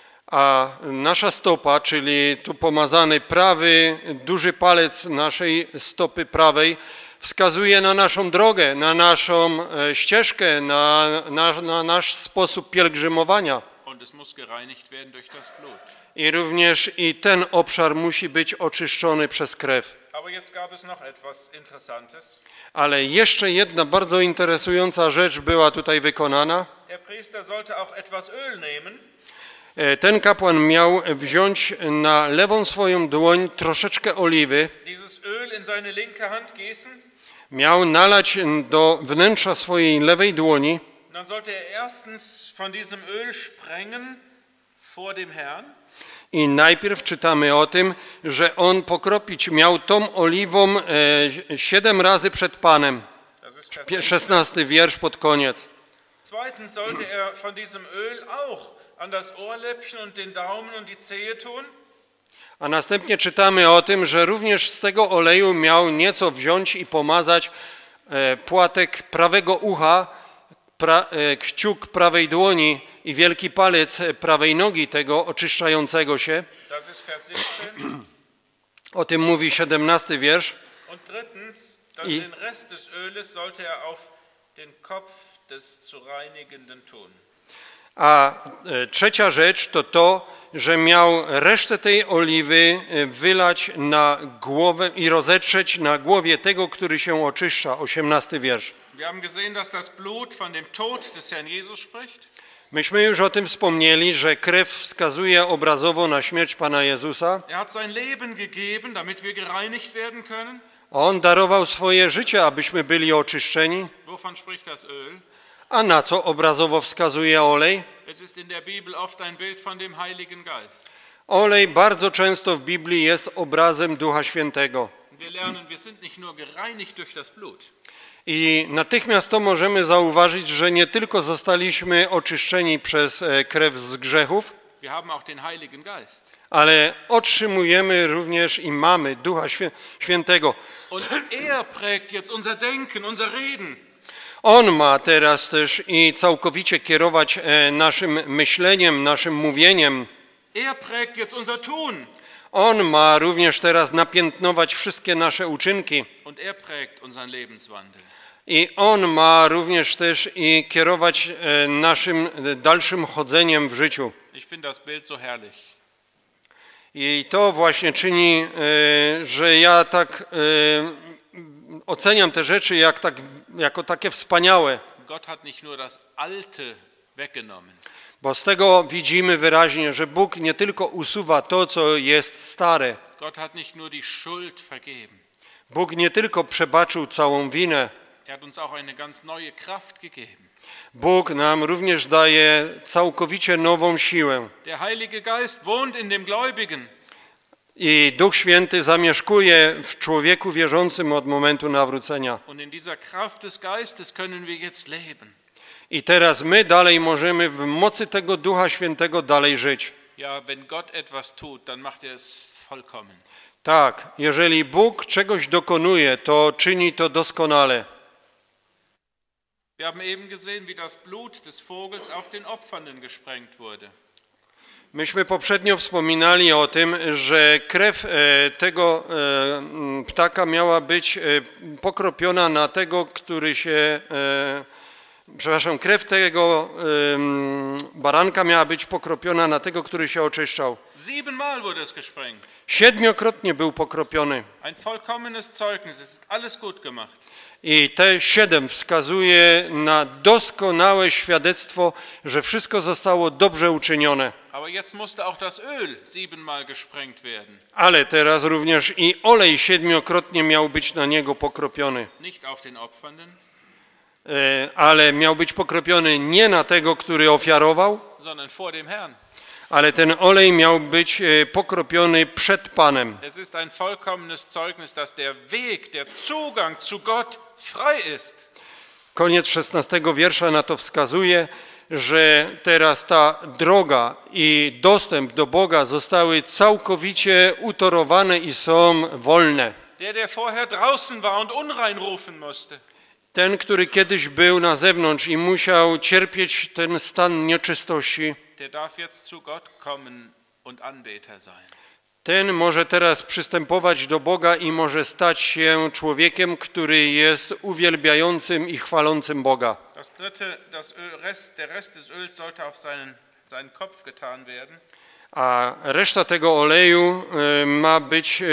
A nasza stopa, czyli tu pomazany prawy, duży palec naszej stopy prawej, wskazuje na naszą drogę, na naszą ścieżkę, na nasz sposób pielgrzymowania. Und es muss gereinigt werden durch das Blut. I również i ten obszar musi być oczyszczony przez krew. Aber jetzt gab es noch etwas Interessantes. Ale jeszcze jedna bardzo interesująca rzecz była tutaj wykonana. Der Priester sollte auch etwas Öl nehmen. Ten kapłan miał wziąć na lewą swoją dłoń troszeczkę oliwy. Dieses Öl in seine linke Hand gießen. Miał nalać do wnętrza swojej lewej dłoni. Dann sollte er erstens von diesem Öl sprengen vor dem Herrn. I najpierw czytamy o tym, że on pokropić miał tą oliwą 7 razy przed Panem. Das ist Vers 16 wiersz pod koniec. Zweitens sollte er von diesem Öl auch an das Ohrläppchen und den Daumen und die Zehe tun. A następnie czytamy o tym, że również z tego oleju miał nieco wziąć i pomazać płatek prawego ucha, kciuk prawej dłoni i wielki palec prawej nogi tego oczyszczającego się. Das ist Vers 17. O tym mówi 17 wiersz. Und drittens, den Rest des Öles sollte er auf den Kopf des zu reinigenden tun. A trzecia rzecz to to, że miał resztę tej oliwy wylać na głowę i rozetrzeć na głowie tego, który się oczyszcza. 18 wiersz. Wir haben gesehen, dass das Blut von dem Tod des Herrn Jesus spricht. Myśmy już o tym wspomnieli, że krew wskazuje obrazowo na śmierć Pana Jezusa. Er hat sein Leben gegeben, damit wir gereinigt werden können. On darował swoje życie, abyśmy byli oczyszczeni. Wovon spricht das Öl? A na co obrazowo wskazuje olej? Es ist in der Bibel oft ein Bild von dem Heiligen Geist. Olej bardzo często w Biblii jest obrazem Ducha Świętego. Wir lernen, wir sind nicht nur gereinigt durch das Blut. I natychmiast to możemy zauważyć, że nie tylko zostaliśmy oczyszczeni przez krew z grzechów, Wir haben auch den Heiligen Geist. ale otrzymujemy również i mamy Ducha Świętego. Und er prägt jetzt unser Denken, unser Reden. On ma teraz też i całkowicie kierować naszym myśleniem, naszym mówieniem. Er prägt jetzt unser Tun. On ma również teraz napiętnować wszystkie nasze uczynki. Und er prägt unseren Lebenswandel. I On ma również też i kierować naszym dalszym chodzeniem w życiu. Ich finde das Bild so herrlich. I to właśnie czyni, że ja tak oceniam te rzeczy jako takie wspaniałe. Gott hat nicht nur das Alte weggenommen. Bo z tego widzimy wyraźnie, że Bóg nie tylko usuwa to, co jest stare. Gott hat nicht nur die Schuld vergeben. Bóg nie tylko przebaczył całą winę. Er hat uns auch eine ganz neue Kraft gegeben. Bóg nam również daje całkowicie nową siłę. Der Heilige Geist wohnt in dem Gläubigen. I Duch Święty zamieszkuje w człowieku wierzącym od momentu nawrócenia. Und in dieser Kraft des Geistes können wir jetzt leben. I teraz my dalej możemy w mocy tego Ducha Świętego dalej żyć. Ja, wenn Gott etwas tut, dann macht er es vollkommen. Tak, jeżeli Bóg czegoś dokonuje, to czyni to doskonale. Wir haben eben gesehen, wie das Blut des Vogels auf den Opfernden gesprengt wurde. Myśmy poprzednio wspominali o tym, że krew tego ptaka miała być pokropiona na tego, który się... krew tego baranka miała być pokropiona na tego, który się oczyszczał. 7-mal wurde es gesprengt. 7-krotnie był pokropiony. Ein vollkommenes Zeugnis, es ist alles gut gemacht. I te 7 wskazuje na doskonałe świadectwo, że wszystko zostało dobrze uczynione. Aber jetzt musste auch das Öl 7-mal gesprengt werden. Ale teraz również i olej 7-krotnie miał być na niego pokropiony. Nicht auf den Opfernden, ale miał być pokropiony nie na tego, który ofiarował, sondern vor dem Herrn. ale ten olej miał być pokropiony przed Panem. Es ist ein vollkommenes Zeugnis, dass der Weg, der Zugang zu Gott frei ist. Koniec 16 wiersza na to wskazuje, że teraz ta droga i dostęp do Boga zostały całkowicie utorowane i są wolne. Der vorher draußen war und unrein rufen musste. Ten, który kiedyś był na zewnątrz i musiał cierpieć ten stan nieczystości, Der darf jetzt zu Gott kommen und Anbeter sein. ten może teraz przystępować do Boga i może stać się człowiekiem, który jest uwielbiającym i chwalącym Boga. Der Rest des Öls sollte auf seinen Kopf getan werden. A reszta tego oleju ma być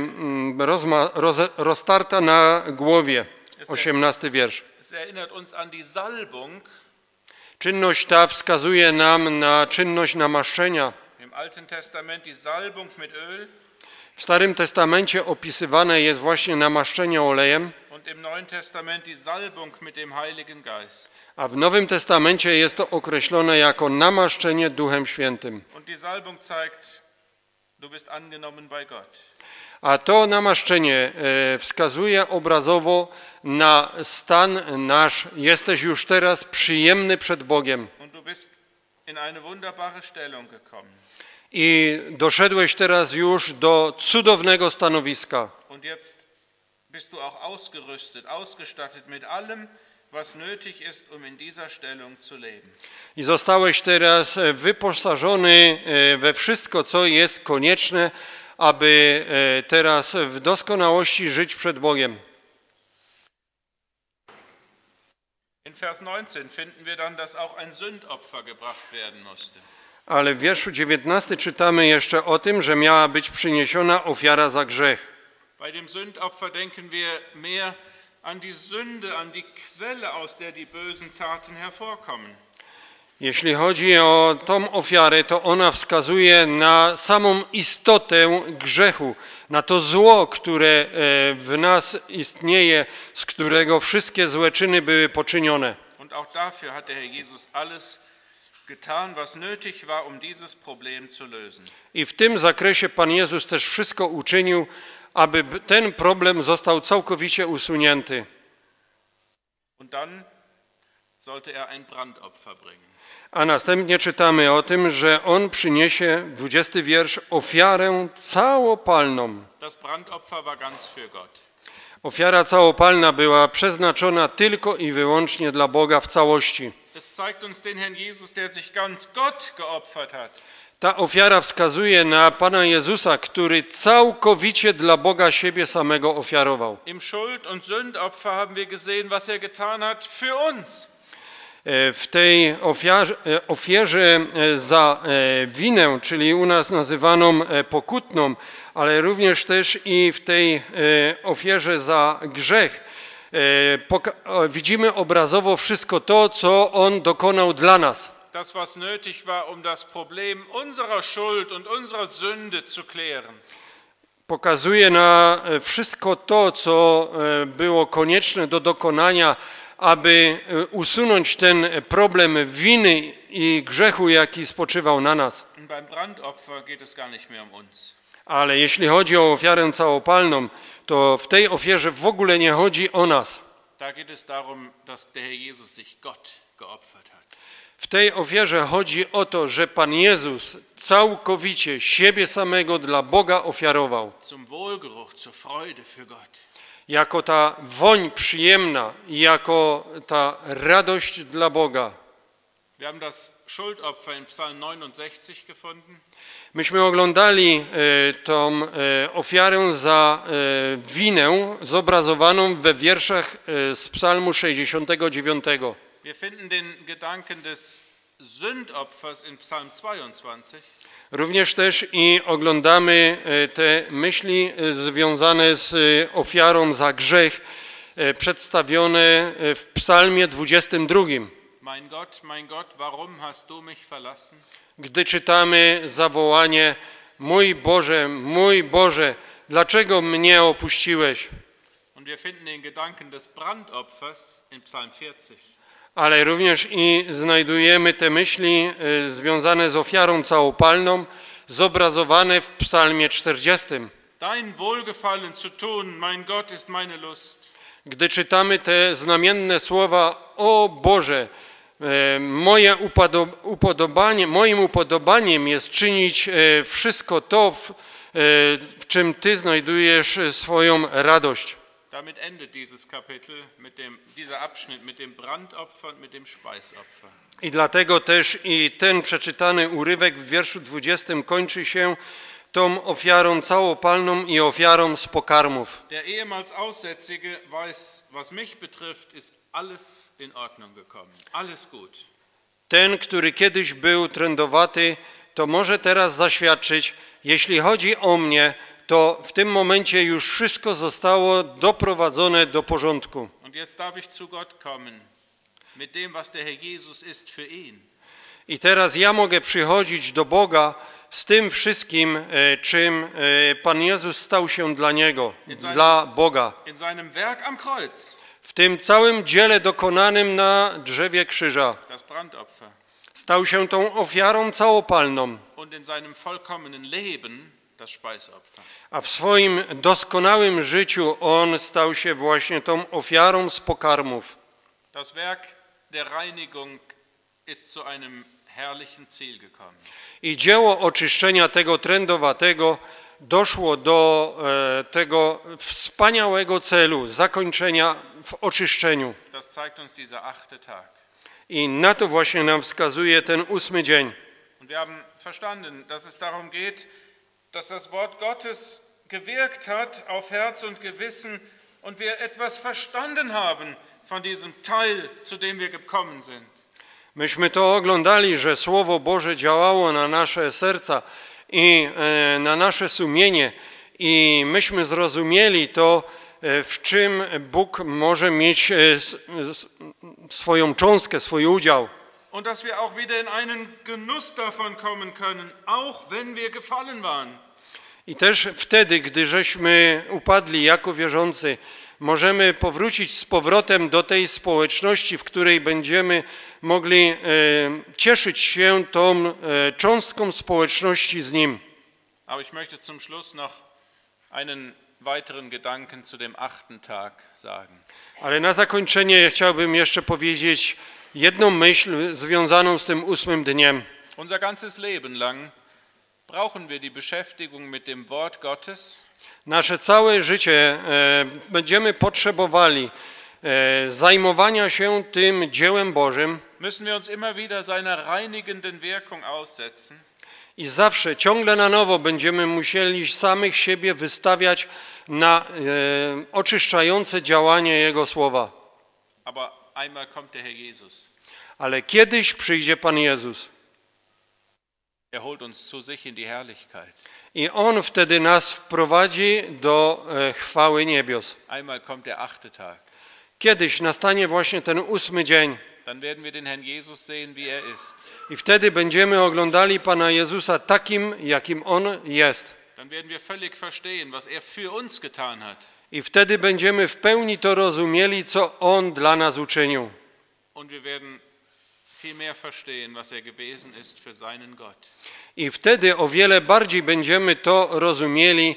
roztarta na głowie. 18 wiersz. Es erinnert uns an die Salbung. Czynność ta wskazuje nam na czynność namaszczenia. Im Alten Testament die Salbung mit Öl. W Starym Testamencie opisywane jest właśnie namaszczenie olejem. Und im Neuen Testament die Salbung mit dem Heiligen Geist. A w Nowym Testamencie jest to określone jako namaszczenie Duchem Świętym. Und die Salbung zeigt, du bist angenommen bei Gott. A to namaszczenie wskazuje obrazowo na stan nasz. Jesteś już teraz przyjemny przed Bogiem. Und du bist in eine wunderbare Stellung gekommen. I doszedłeś teraz już do cudownego stanowiska. Und jetzt bist du auch ausgerüstet, ausgestattet mit allem, was nötig ist, um in dieser Stellung zu leben. I zostałeś teraz wyposażony we wszystko, co jest konieczne, aby teraz w doskonałości żyć przed Bogiem. In Vers 19 finden wir dann, dass auch ein Sündopfer gebracht werden musste. Ale w wierszu 19 czytamy jeszcze o tym, że miała być przyniesiona ofiara za grzech. Bei dem Sündopfer denken wir mehr an die Sünde, an die Quelle, aus der die bösen Taten hervorkommen. Jeśli chodzi o tą ofiarę, to ona wskazuje na samą istotę grzechu, na to zło, które w nas istnieje, z którego wszystkie złe czyny były poczynione. Und auch dafür hat der Herr Jesus alles getan, was nötig war, um dieses Problem zu lösen. I w tym zakresie Pan Jezus też wszystko uczynił, aby ten problem został całkowicie usunięty. Und dann sollte er ein Brandopfer bringen. A następnie czytamy o tym, że On przyniesie, 20 wiersz, ofiarę całopalną. Das Brandopfer war ganz für Gott. Ofiara całopalna była przeznaczona tylko i wyłącznie dla Boga w całości. Es zeigt uns den Herrn Jesus, der sich ganz Gott geopfert hat. Ta ofiara wskazuje na Pana Jezusa, który całkowicie dla Boga siebie samego ofiarował. Im Schuld- und Sündopfer haben wir gesehen, was er getan hat für uns. W tej ofierze za winę, czyli u nas nazywaną pokutną, ale również też i w tej ofierze za grzech widzimy obrazowo wszystko to, co On dokonał dla nas. Das, was nötig war, um das Problem unserer Schuld und unserer Sünde zu klären. Pokazuje na wszystko to, co było konieczne do dokonania, aby usunąć ten problem winy i grzechu, jaki spoczywał na nas. Und beim Brandopfer geht es gar nicht mehr um uns. Ale jeśli chodzi o ofiarę całopalną, to w tej ofierze w ogóle nie chodzi o nas. Da geht es darum, dass der Herr Jesus sich Gott geopfert hat. W tej ofierze chodzi o to, że Pan Jezus całkowicie siebie samego dla Boga ofiarował. Zum Wohlgeruch, zur Freude für Gott. Jako ta woń przyjemna, jako ta radość dla Boga. Wir haben das Schuldopfer in Psalm 69 gefunden. Myśmy oglądali tą ofiarę za winę zobrazowaną we wierszach z Psalmu 69. Wir finden den Gedanken des Sündopfers in Psalm 22. Również też i oglądamy te myśli związane z ofiarą za grzech przedstawione w Psalmie 22. Mein Gott, warum hast du mich verlassen? Gdy czytamy zawołanie: mój Boże, dlaczego mnie opuściłeś? Und wir finden den Gedanken des Brandopfers in Psalm 40. Ale również i znajdujemy te myśli związane z ofiarą całopalną, zobrazowane w Psalmie 40. Dein Wohlgefallen zu tun, mein Gott, ist meine Lust. Gdy czytamy te znamienne słowa: o Boże, moim upodobaniem jest czynić wszystko to, w czym Ty znajdujesz swoją radość. Damit endet dieses Kapitel dieser Abschnitt mit dem Brandopfer und mit dem Speisopfer. I dlatego też i ten przeczytany urywek w wierszu 20 kończy się tą ofiarą całopalną i ofiarą z pokarmów. Der ehemals Aussätzige weiß, was mich betrifft, ist alles in Ordnung gekommen. Alles gut. Ten, który kiedyś był trędowaty, to może teraz zaświadczyć: jeśli chodzi o mnie, to w tym momencie już wszystko zostało doprowadzone do porządku. Und jetzt darf ich zu Gott kommen, mit dem, was der Herr Jesus ist für ihn. I teraz ja mogę przychodzić do Boga z tym wszystkim, czym Pan Jezus stał się dla Niego, dla Boga. In seinem Werk am Kreuz. W tym całym dziele dokonanym na drzewie krzyża. Das Brandopfer. Stał się tą ofiarą całopalną. Und in seinem vollkommenen Leben das Speisopfer. A w swoim doskonałym życiu On stał się właśnie tą ofiarą z pokarmów. Das Werk der Reinigung ist zu einem herrlichen Ziel gekommen. I dzieło oczyszczenia tego trędowatego doszło do tego wspaniałego celu, zakończenia w oczyszczeniu. Das zeigt uns dieser 8. Tag. I na to właśnie nam wskazuje ten 8 dzień. Und wir haben verstanden, dass es darum geht, dass das Wort Gottes gewirkt hat auf Herz und Gewissen und wir etwas verstanden haben von diesem Teil, zu dem wir gekommen sind. Myśmy to oglądali, że Słowo Boże działało na nasze serca i na nasze sumienie i myśmy zrozumieli to, w czym Bóg może mieć swoją cząstkę, swój udział. Und dass wir auch wieder in einen Genuss davon kommen können, auch wenn wir gefallen waren. I też wtedy, gdy żeśmy upadli jako wierzący, możemy powrócić z powrotem do tej społeczności, w której będziemy mogli cieszyć się tą cząstką społeczności z Nim. Aber ich möchte zum Schluss noch einen weiteren Gedanken zu dem 8. Tag sagen. Ale na zakończenie chciałbym jeszcze powiedzieć jedną myśl związaną z tym 8 dniem. Unser ganzes Leben lang brauchen wir die Beschäftigung mit dem Wort Gottes. Nasze całe życie będziemy potrzebowali zajmowania się tym dziełem Bożym Müssen wir uns immer wieder seiner reinigenden Wirkung aussetzen. i zawsze, ciągle na nowo będziemy musieli samych siebie wystawiać na oczyszczające działanie Jego Słowa. Aber einmal kommt der Herr Jesus. Ale kiedyś przyjdzie Pan Jezus Er holt uns zu sich in die Herrlichkeit. i On wtedy nas wprowadzi do chwały niebios. Einmal kommt der 8. Tag. Kiedyś nastanie właśnie ten 8 dzień Dann werden wir den Herrn Jesus sehen, wie er ist. i wtedy będziemy oglądali Pana Jezusa takim, jakim On jest. Dann werden wir völlig verstehen, was er für uns getan hat. I wtedy będziemy w pełni to rozumieli, co On dla nas uczynił. Und wir werden viel mehr verstehen, was er gewesen ist für seinen Gott. I wtedy o wiele bardziej będziemy to rozumieli,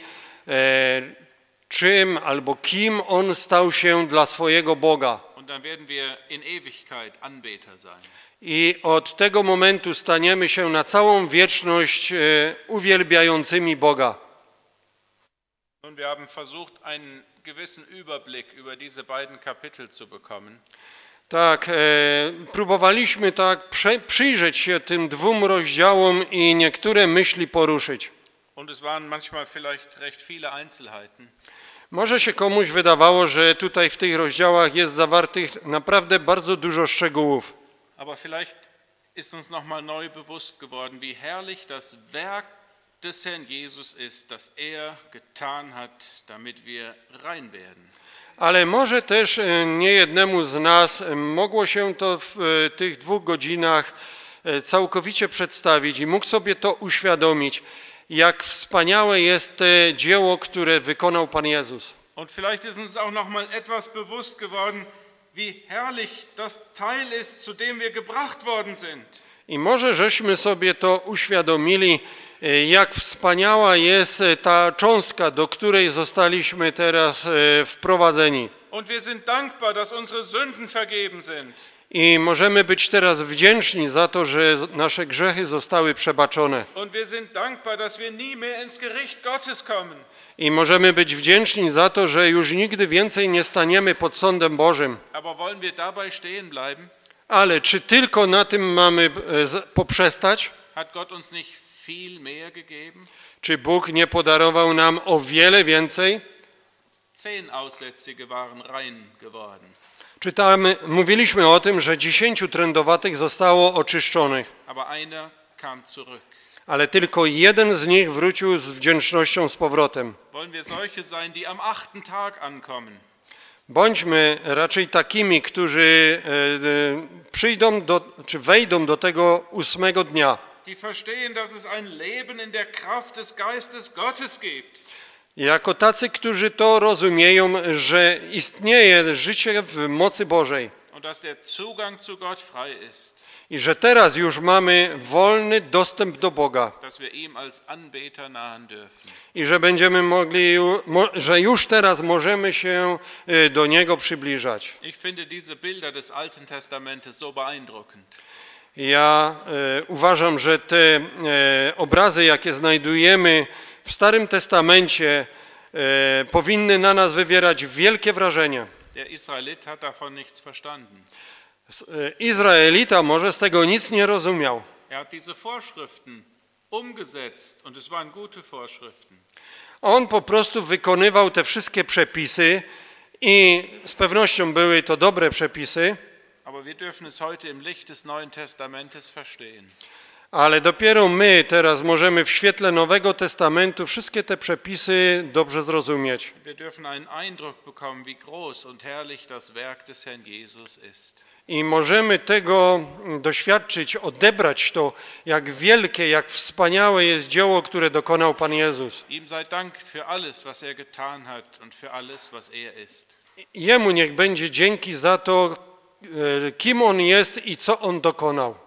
czym albo kim On stał się dla swojego Boga. Und dann werden wir in Ewigkeit Anbeter sein. I od tego momentu staniemy się na całą wieczność uwielbiającymi Boga. Nun, wir haben versucht, einen gewissen Überblick über diese beiden Kapitel zu bekommen. Tak, próbowaliśmy tak przyjrzeć się tym 2 rozdziałom i niektóre myśli poruszyć. Und es waren manchmal vielleicht recht viele Einzelheiten. Może się komuś wydawało, że tutaj w tych rozdziałach jest zawartych naprawdę bardzo dużo szczegółów. Aber vielleicht ist uns nochmal neu bewusst geworden, wie herrlich das Werk des Herrn Jesus ist, das er getan hat, damit wir rein werden. Ale może też niejednemu z nas mogło się to w tych 2 godzinach całkowicie przedstawić i mógł sobie to uświadomić, jak wspaniałe jest to dzieło, które wykonał Pan Jezus. Und vielleicht ist uns auch nochmal etwas bewusst geworden, wie herrlich das Teil ist, zu dem wir gebracht worden sind. I może żeśmy sobie to uświadomili, jak wspaniała jest ta cząstka, do której zostaliśmy teraz wprowadzeni. Und wir sind dankbar, dass unsere Sünden vergeben sind. I możemy być teraz wdzięczni za to, że nasze grzechy zostały przebaczone. Und wir sind dankbar, dass wir nie mehr ins Gericht Gottes kommen. I możemy być wdzięczni za to, że już nigdy więcej nie staniemy pod sądem Bożym. Aber wollen wir dabei stehen bleiben? Ale czy tylko na tym mamy poprzestać? Hat Gott uns nicht viel mehr gegeben? Czy Bóg nie podarował nam o wiele więcej? 10 Aussätzige waren rein geworden. Mówiliśmy o tym, że 10 trędowatych zostało oczyszczonych, Aber einer kam zurück. ale tylko 1 z nich wrócił z wdzięcznością z powrotem. Wollen wir solche sein, die am 8. Tag ankommen? Bądźmy raczej takimi, którzy wejdą do tego 8 dnia. Die verstehen, dass es ein Leben in der Kraft des Geistes Gottes gibt. Jako tacy, którzy to rozumieją, że istnieje życie w mocy Bożej Und dass der Zugang zu Gott frei ist. i że teraz już mamy wolny dostęp do Boga Dass wir ihm als Anbeter nahen dürfen. i że będziemy mogli, że już teraz możemy się do Niego przybliżać. Ich finde diese Bilder des Alten Testamentes so beeindruckend. Ja uważam, że te obrazy, jakie znajdujemy w Starym Testamencie, powinny na nas wywierać wielkie wrażenie. Der Israelit hat davon nichts verstanden. Izraelita może z tego nic nie rozumiał. Er hat diese Vorschriften umgesetzt und es waren gute Vorschriften. On po prostu wykonywał te wszystkie przepisy i z pewnością były to dobre przepisy, Aber wir dürfen es heute im Licht des Neuen Testamentes verstehen. ale dopiero my teraz możemy w świetle Nowego Testamentu wszystkie te przepisy dobrze zrozumieć. Wir dürfen einen Eindruck bekommen, wie groß und herrlich das Werk des Herrn Jesus ist. I możemy tego doświadczyć, odebrać to, jak wielkie, jak wspaniałe jest dzieło, które dokonał Pan Jezus. Ihm sei Dank für alles, was er getan hat und für alles, was er ist. Jemu niech będzie dzięki za to, kim On jest i co On dokonał.